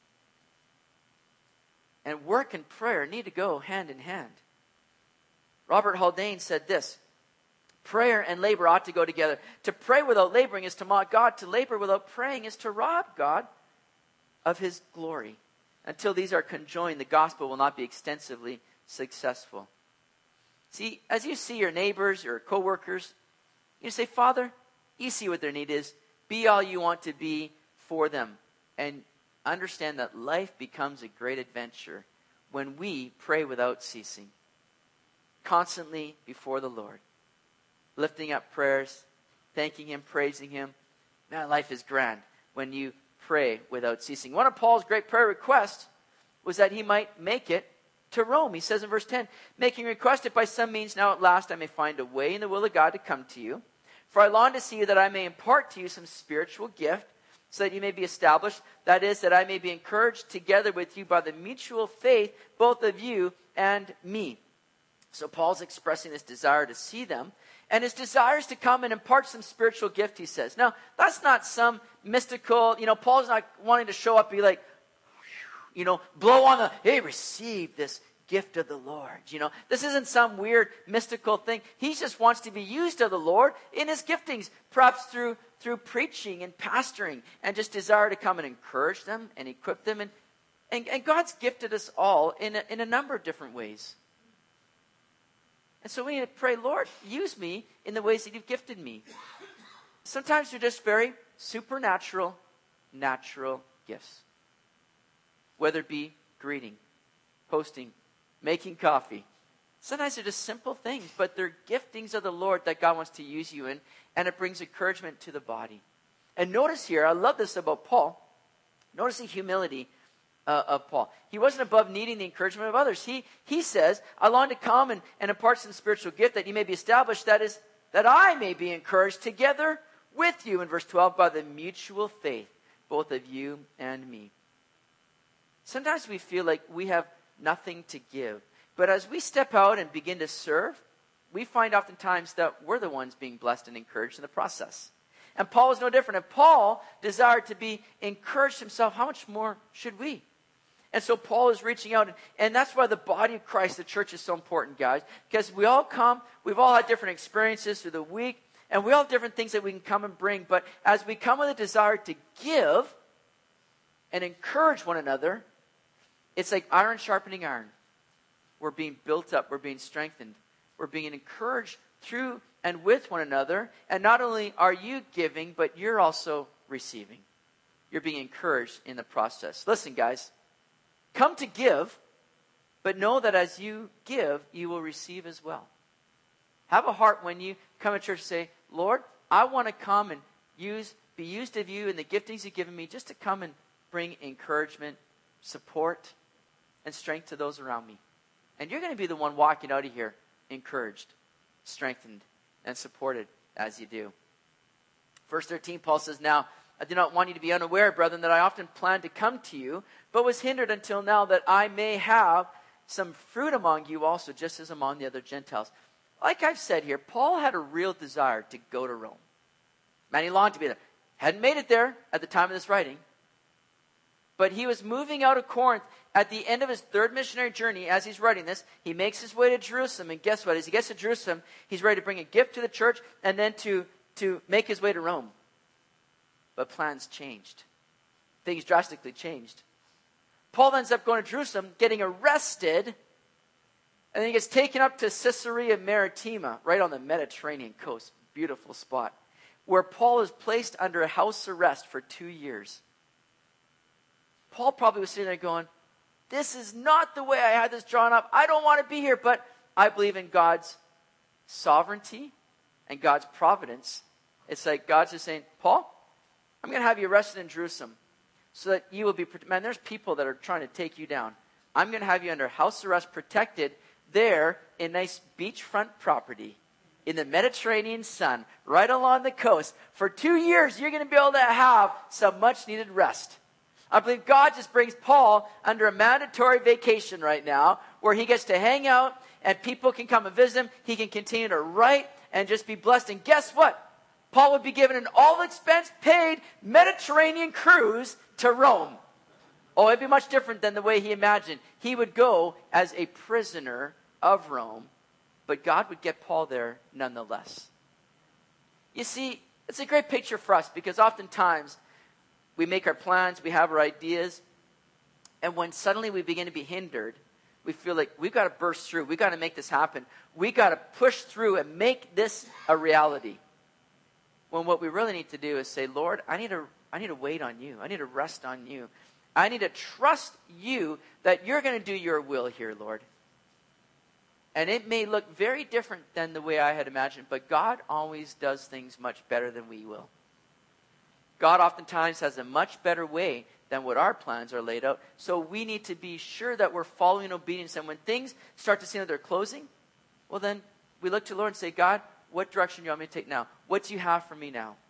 And work and prayer need to go hand in hand. Robert Haldane said this: prayer and labor ought to go together. To pray without laboring is to mock God. To labor without praying is to rob God of his glory. Until these are conjoined, the gospel will not be extensively successful. See, as you see your neighbors, your co-workers, you say, Father, you see what their need is. Be all you want to be for them. And understand that life becomes a great adventure when we pray without ceasing. Constantly before the Lord. Lifting up prayers, thanking him, praising him. Man, life is grand when you pray without ceasing. One of Paul's great prayer requests was that he might make it to Rome. He says in verse ten, making request, if by some means now at last I may find a way in the will of God to come to you. For I long to see you that I may impart to you some spiritual gift, so that you may be established. That is, that I may be encouraged together with you by the mutual faith, both of you and me. So Paul's expressing this desire to see them. And his desire is to come and impart some spiritual gift, he says. Now, that's not some mystical, you know, Paul's not wanting to show up and be like, you know, blow on the, hey, receive this gift of the Lord. You know, this isn't some weird mystical thing. He just wants to be used of the Lord in his giftings, perhaps through through preaching and pastoring, and just desire to come and encourage them and equip them. And, and, and God's gifted us all in a, in a number of different ways. And so we need to pray, Lord, use me in the ways that you've gifted me. Sometimes they're just very supernatural, natural gifts. Whether it be greeting, hosting, making coffee. Sometimes they're just simple things, but they're giftings of the Lord that God wants to use you in, and it brings encouragement to the body. And notice here, I love this about Paul. Notice the humility uh, of Paul. He wasn't above needing the encouragement of others. He he says, I long to come and, and impart some spiritual gift that you may be established, that is, that I may be encouraged together with you, in verse twelve, by the mutual faith, both of you and me. Sometimes we feel like we have nothing to give. But as we step out and begin to serve, we find oftentimes that we're the ones being blessed and encouraged in the process. And Paul was no different. If Paul desired to be encouraged himself, how much more should we? And so Paul is reaching out. And, and that's why the body of Christ, the church, is so important, guys. Because we all come, we've all had different experiences through the week. And we all have different things that we can come and bring. But as we come with a desire to give and encourage one another, it's like iron sharpening iron. We're being built up. We're being strengthened. We're being encouraged through and with one another. And not only are you giving, but you're also receiving. You're being encouraged in the process. Listen, guys. Come to give, but know that as you give, you will receive as well. Have a heart when you come to church and say, Lord, I want to come and use, be used of you and the giftings you've given me just to come and bring encouragement, support, and strength to those around me. And you're going to be the one walking out of here encouraged, strengthened, and supported as you do. Verse thirteen, Paul says, now, I do not want you to be unaware, brethren, that I often planned to come to you, but was hindered until now, that I may have some fruit among you also, just as among the other Gentiles. Like I've said here, Paul had a real desire to go to Rome. Man, he longed to be there. Hadn't made it there at the time of this writing. But he was moving out of Corinth at the end of his third missionary journey. As he's writing this, he makes his way to Jerusalem. And guess what? As he gets to Jerusalem, he's ready to bring a gift to the church and then to, to make his way to Rome. But plans changed. Things drastically changed. Paul ends up going to Jerusalem, getting arrested, and then he gets taken up to Caesarea Maritima, right on the Mediterranean coast. Beautiful spot. Where Paul is placed under a house arrest for two years. Paul probably was sitting there going, this is not the way I had this drawn up. I don't want to be here, but I believe in God's sovereignty and God's providence. It's like God's just saying, Paul, I'm going to have you arrested in Jerusalem so that you will be, man, there's people that are trying to take you down. I'm going to have you under house arrest, protected there in nice beachfront property in the Mediterranean sun, right along the coast. For two years, you're going to be able to have some much needed rest. I believe God just brings Paul under a mandatory vacation right now where he gets to hang out and people can come and visit him. He can continue to write and just be blessed. And guess what? Paul would be given an all-expense paid Mediterranean cruise to Rome. Oh, it'd be much different than the way he imagined. He would go as a prisoner of Rome, but God would get Paul there nonetheless. You see, it's a great picture for us because oftentimes we make our plans, we have our ideas, and when suddenly we begin to be hindered, we feel like we've got to burst through, we've got to make this happen, we've got to push through and make this a reality. When what we really need to do is say, Lord, I need to, I need to wait on you. I need to rest on you. I need to trust you that you're going to do your will here, Lord. And it may look very different than the way I had imagined, but God always does things much better than we will. God oftentimes has a much better way than what our plans are laid out. So we need to be sure that we're following obedience. And when things start to seem like they're closing, well then we look to the Lord and say, God, what direction do you want me to take now? What do you have for me now?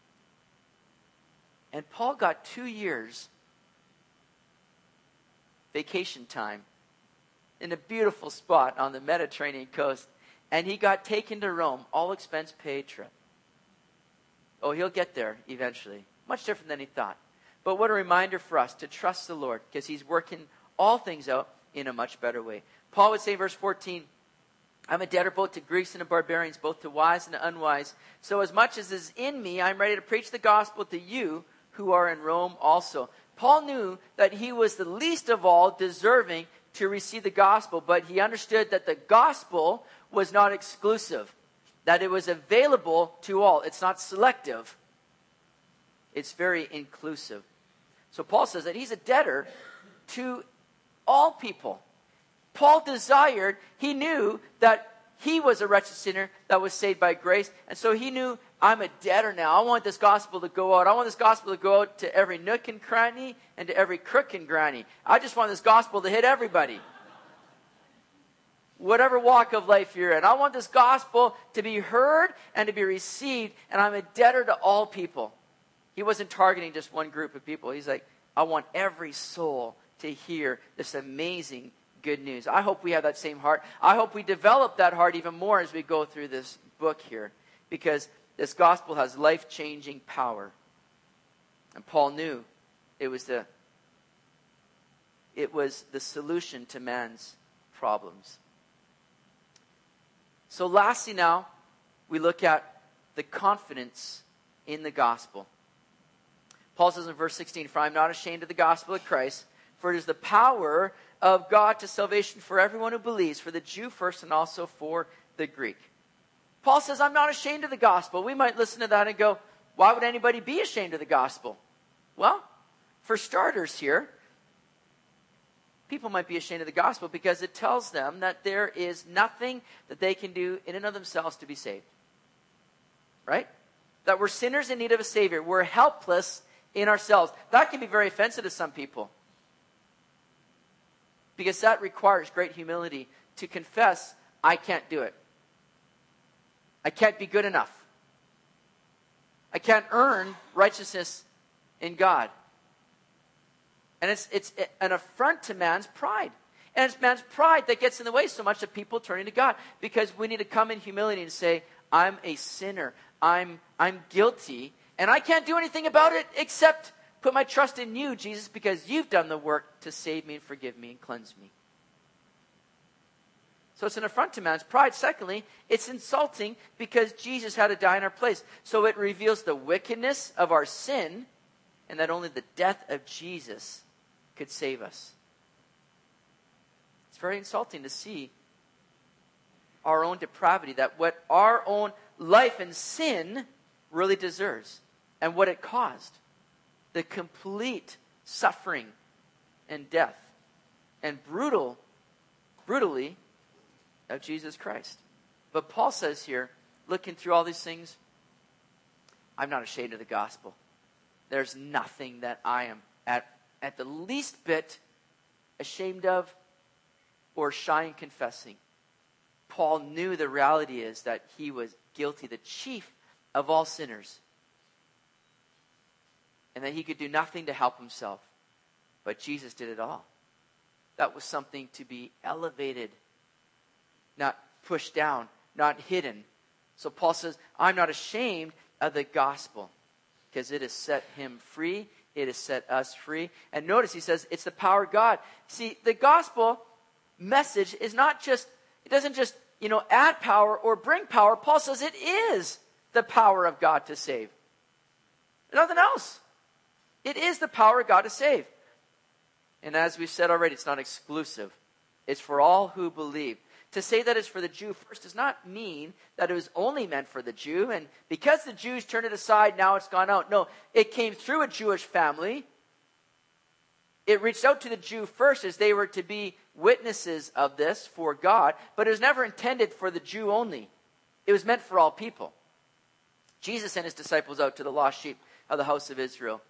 And Paul got two years vacation time in a beautiful spot on the Mediterranean coast. And he got taken to Rome, all expense paid trip. Oh, he'll get there eventually. Much different than he thought. But what a reminder for us to trust the Lord because he's working all things out in a much better way. Paul would say in verse fourteen, I'm a debtor both to Greeks and to barbarians, both to wise and to unwise. So as much as is in me, I'm ready to preach the gospel to you who are in Rome also. Paul knew that he was the least of all deserving to receive the gospel, but he understood that the gospel was not exclusive, that it was available to all. It's not selective. It's very inclusive. So Paul says that he's a debtor to all people. Paul desired, he knew that he was a wretched sinner that was saved by grace. And so he knew, I'm a debtor now. I want this gospel to go out. I want this gospel to go out to every nook and cranny and to every crook and granny. I just want this gospel to hit everybody. Whatever walk of life you're in. I want this gospel to be heard and to be received. And I'm a debtor to all people. He wasn't targeting just one group of people. He's like, I want every soul to hear this amazing good news. I hope we have that same heart. I hope we develop that heart even more as we go through this book here. Because this gospel has life-changing power. And Paul knew it was the, it was the solution to man's problems. So lastly now, we look at the confidence in the gospel. Paul says in verse sixteen, for I am not ashamed of the gospel of Christ, for it is the power of God to salvation for everyone who believes, for the Jew first and also for the Greek. Paul says, I'm not ashamed of the gospel. We might listen to that and go, why would anybody be ashamed of the gospel? Well, for starters here, people might be ashamed of the gospel because it tells them that there is nothing that they can do in and of themselves to be saved. Right? That we're sinners in need of a Savior. We're helpless in ourselves. That can be very offensive to some people. Because that requires great humility to confess, I can't do it. I can't be good enough. I can't earn righteousness in God. And it's, it's an affront to man's pride. And it's man's pride that gets in the way so much of people turning to God. Because we need to come in humility and say, I'm a sinner. I'm, I'm guilty. And I can't do anything about it except put my trust in you, Jesus, because you've done the work to save me and forgive me and cleanse me. So it's an affront to man's pride. Secondly, it's insulting because Jesus had to die in our place. So it reveals the wickedness of our sin and that only the death of Jesus could save us. It's very insulting to see our own depravity, that what our own life and sin really deserves and what it caused. The complete suffering and death and brutal, brutally of Jesus Christ. But Paul says here, looking through all these things, I'm not ashamed of the gospel. There's nothing that I am at, at the least bit ashamed of or shy in confessing. Paul knew the reality is that he was guilty, the chief of all sinners, and that he could do nothing to help himself. But Jesus did it all. That was something to be elevated, not pushed down, not hidden. So Paul says, I'm not ashamed of the gospel because it has set him free. It has set us free. And notice he says, it's the power of God. See, the gospel message is not just, it doesn't just, you know, add power or bring power. Paul says it is the power of God to save. Nothing else. It is the power of God to save. And as we've said already, it's not exclusive. It's for all who believe. To say that it's for the Jew first does not mean that it was only meant for the Jew. And because the Jews turned it aside, now it's gone out. No, it came through a Jewish family. It reached out to the Jew first as they were to be witnesses of this for God. But it was never intended for the Jew only. It was meant for all people. Jesus sent his disciples out to the lost sheep of the house of Israel.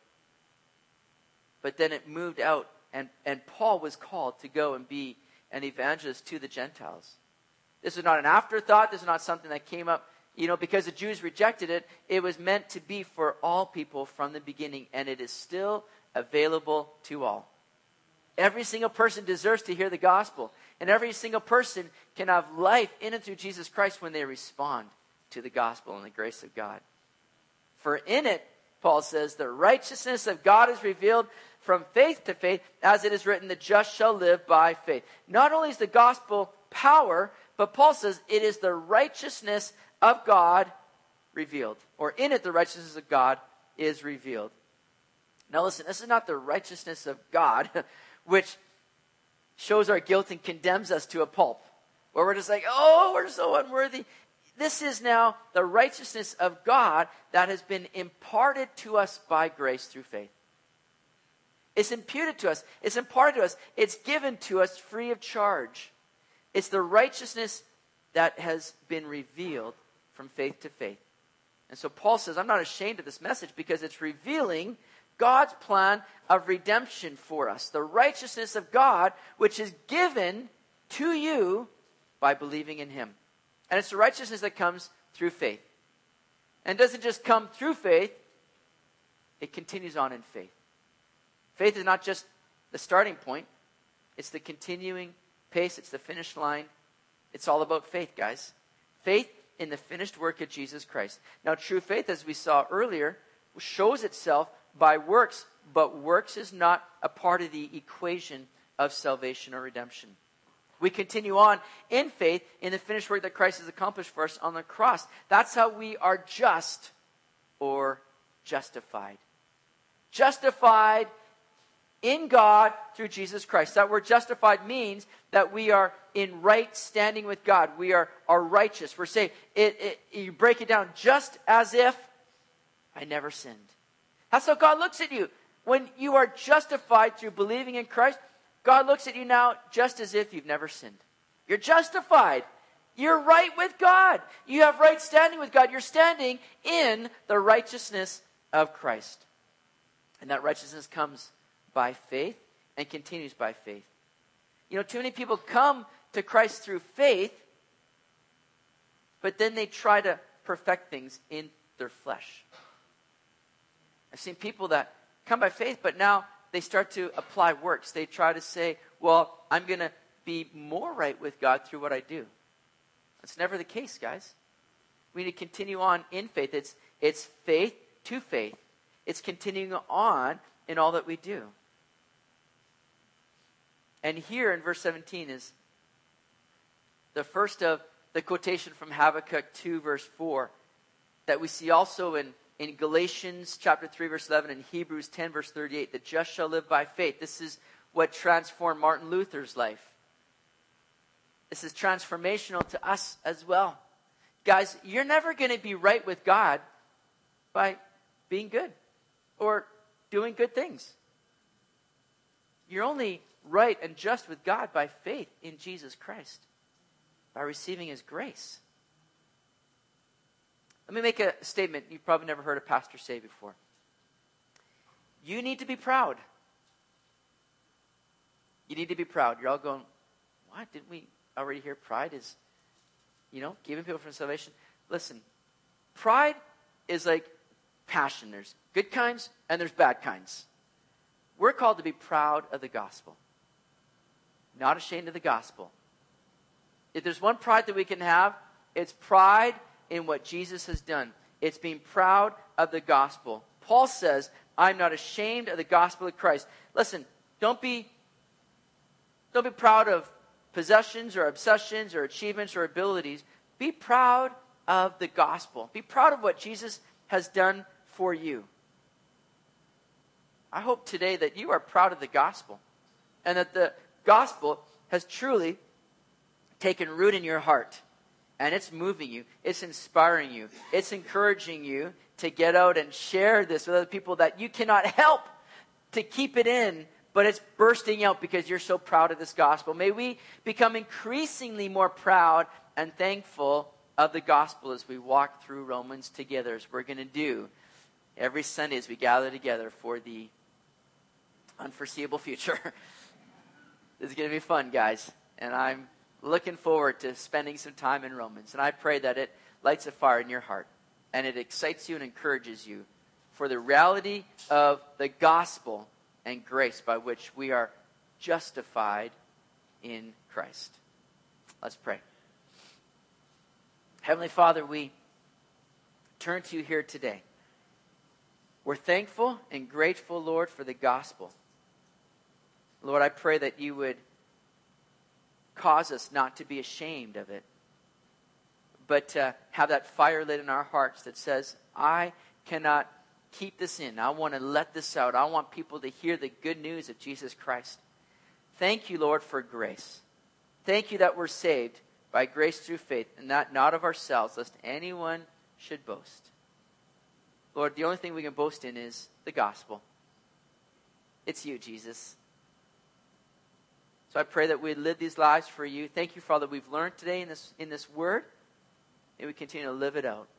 But then it moved out. And, and Paul was called to go and be an evangelist to the Gentiles. This is not an afterthought. This is not something that came up, you know, because the Jews rejected it. It was meant to be for all people from the beginning, and it is still available to all. Every single person deserves to hear the gospel, and every single person can have life in and through Jesus Christ when they respond to the gospel and the grace of God. For in it, Paul says, the righteousness of God is revealed from faith to faith, as it is written, the just shall live by faith. Not only is the gospel power, but Paul says it is the righteousness of God revealed. Or in it, the righteousness of God is revealed. Now listen, this is not the righteousness of God, which shows our guilt and condemns us to a pulp. Where we're just like, oh, we're so unworthy. This is now the righteousness of God that has been imparted to us by grace through faith. It's imputed to us. It's imparted to us. It's given to us free of charge. It's the righteousness that has been revealed from faith to faith. And so Paul says, I'm not ashamed of this message because it's revealing God's plan of redemption for us. The righteousness of God, which is given to you by believing in him. And it's the righteousness that comes through faith. And it doesn't just come through faith, it continues on in faith. Faith is not just the starting point. It's the continuing pace. It's the finish line. It's all about faith, guys. Faith in the finished work of Jesus Christ. Now, true faith, as we saw earlier, shows itself by works, but works is not a part of the equation of salvation or redemption. We continue on in faith in the finished work that Christ has accomplished for us on the cross. That's how we are just or justified. Justified in God through Jesus Christ. That word justified means that we are in right standing with God. We are, are righteous. We're saved. It, it, you break it down just as if I never sinned. That's how God looks at you. When you are justified through believing in Christ, God looks at you now just as if you've never sinned. You're justified. You're right with God. You have right standing with God. You're standing in the righteousness of Christ. And that righteousness comes by faith and continues by faith. You know, too many people come to Christ through faith, but then they try to perfect things in their flesh. I've seen people that come by faith, but now they start to apply works. They try to say, well, I'm going to be more right with God through what I do. That's never the case, guys. We need to continue on in faith. It's, it's faith to faith. It's continuing on in all that we do. And here in verse seventeen is the first of the quotation from Habakkuk two, verse four, that we see also in, in Galatians chapter three, verse eleven, and Hebrews ten, verse thirty-eight. The just shall live by faith. This is what transformed Martin Luther's life. This is transformational to us as well. Guys, you're never going to be right with God by being good or doing good things. You're only right and just with God by faith in Jesus Christ, by receiving his grace. Let me make a statement you've probably never heard a pastor say before. You need to be proud. You need to be proud. You're all going, what? Didn't we already hear pride is, you know, keeping people from salvation? Listen, pride is like passion. There's good kinds and there's bad kinds. We're called to be proud of the gospel. Not ashamed of the gospel. If there's one pride that we can have, it's pride in what Jesus has done. It's being proud of the gospel. Paul says, I'm not ashamed of the gospel of Christ. Listen, don't be, don't be proud of possessions or obsessions or achievements or abilities. Be proud of the gospel. Be proud of what Jesus has done for you. I hope today that you are proud of the gospel and that the gospel has truly taken root in your heart, and it's moving you, it's inspiring you, it's encouraging you to get out and share this with other people that you cannot help to keep it in, but it's bursting out because you're so proud of this gospel. May we become increasingly more proud and thankful of the gospel as we walk through Romans together, as we're going to do every Sunday as we gather together for the unforeseeable future. This is going to be fun, guys. And I'm looking forward to spending some time in Romans. And I pray that it lights a fire in your heart. And it excites you and encourages you for the reality of the gospel and grace by which we are justified in Christ. Let's pray. Heavenly Father, we turn to you here today. We're thankful and grateful, Lord, for the gospel. Lord, I pray that you would cause us not to be ashamed of it, but to have that fire lit in our hearts that says, I cannot keep this in. I want to let this out. I want people to hear the good news of Jesus Christ. Thank you, Lord, for grace. Thank you that we're saved by grace through faith, and that not of ourselves, lest anyone should boast. Lord, the only thing we can boast in is the gospel. It's you, Jesus. So I pray that we live these lives for you. Thank you, Father, we've learned today in this, in this word, and we continue to live it out.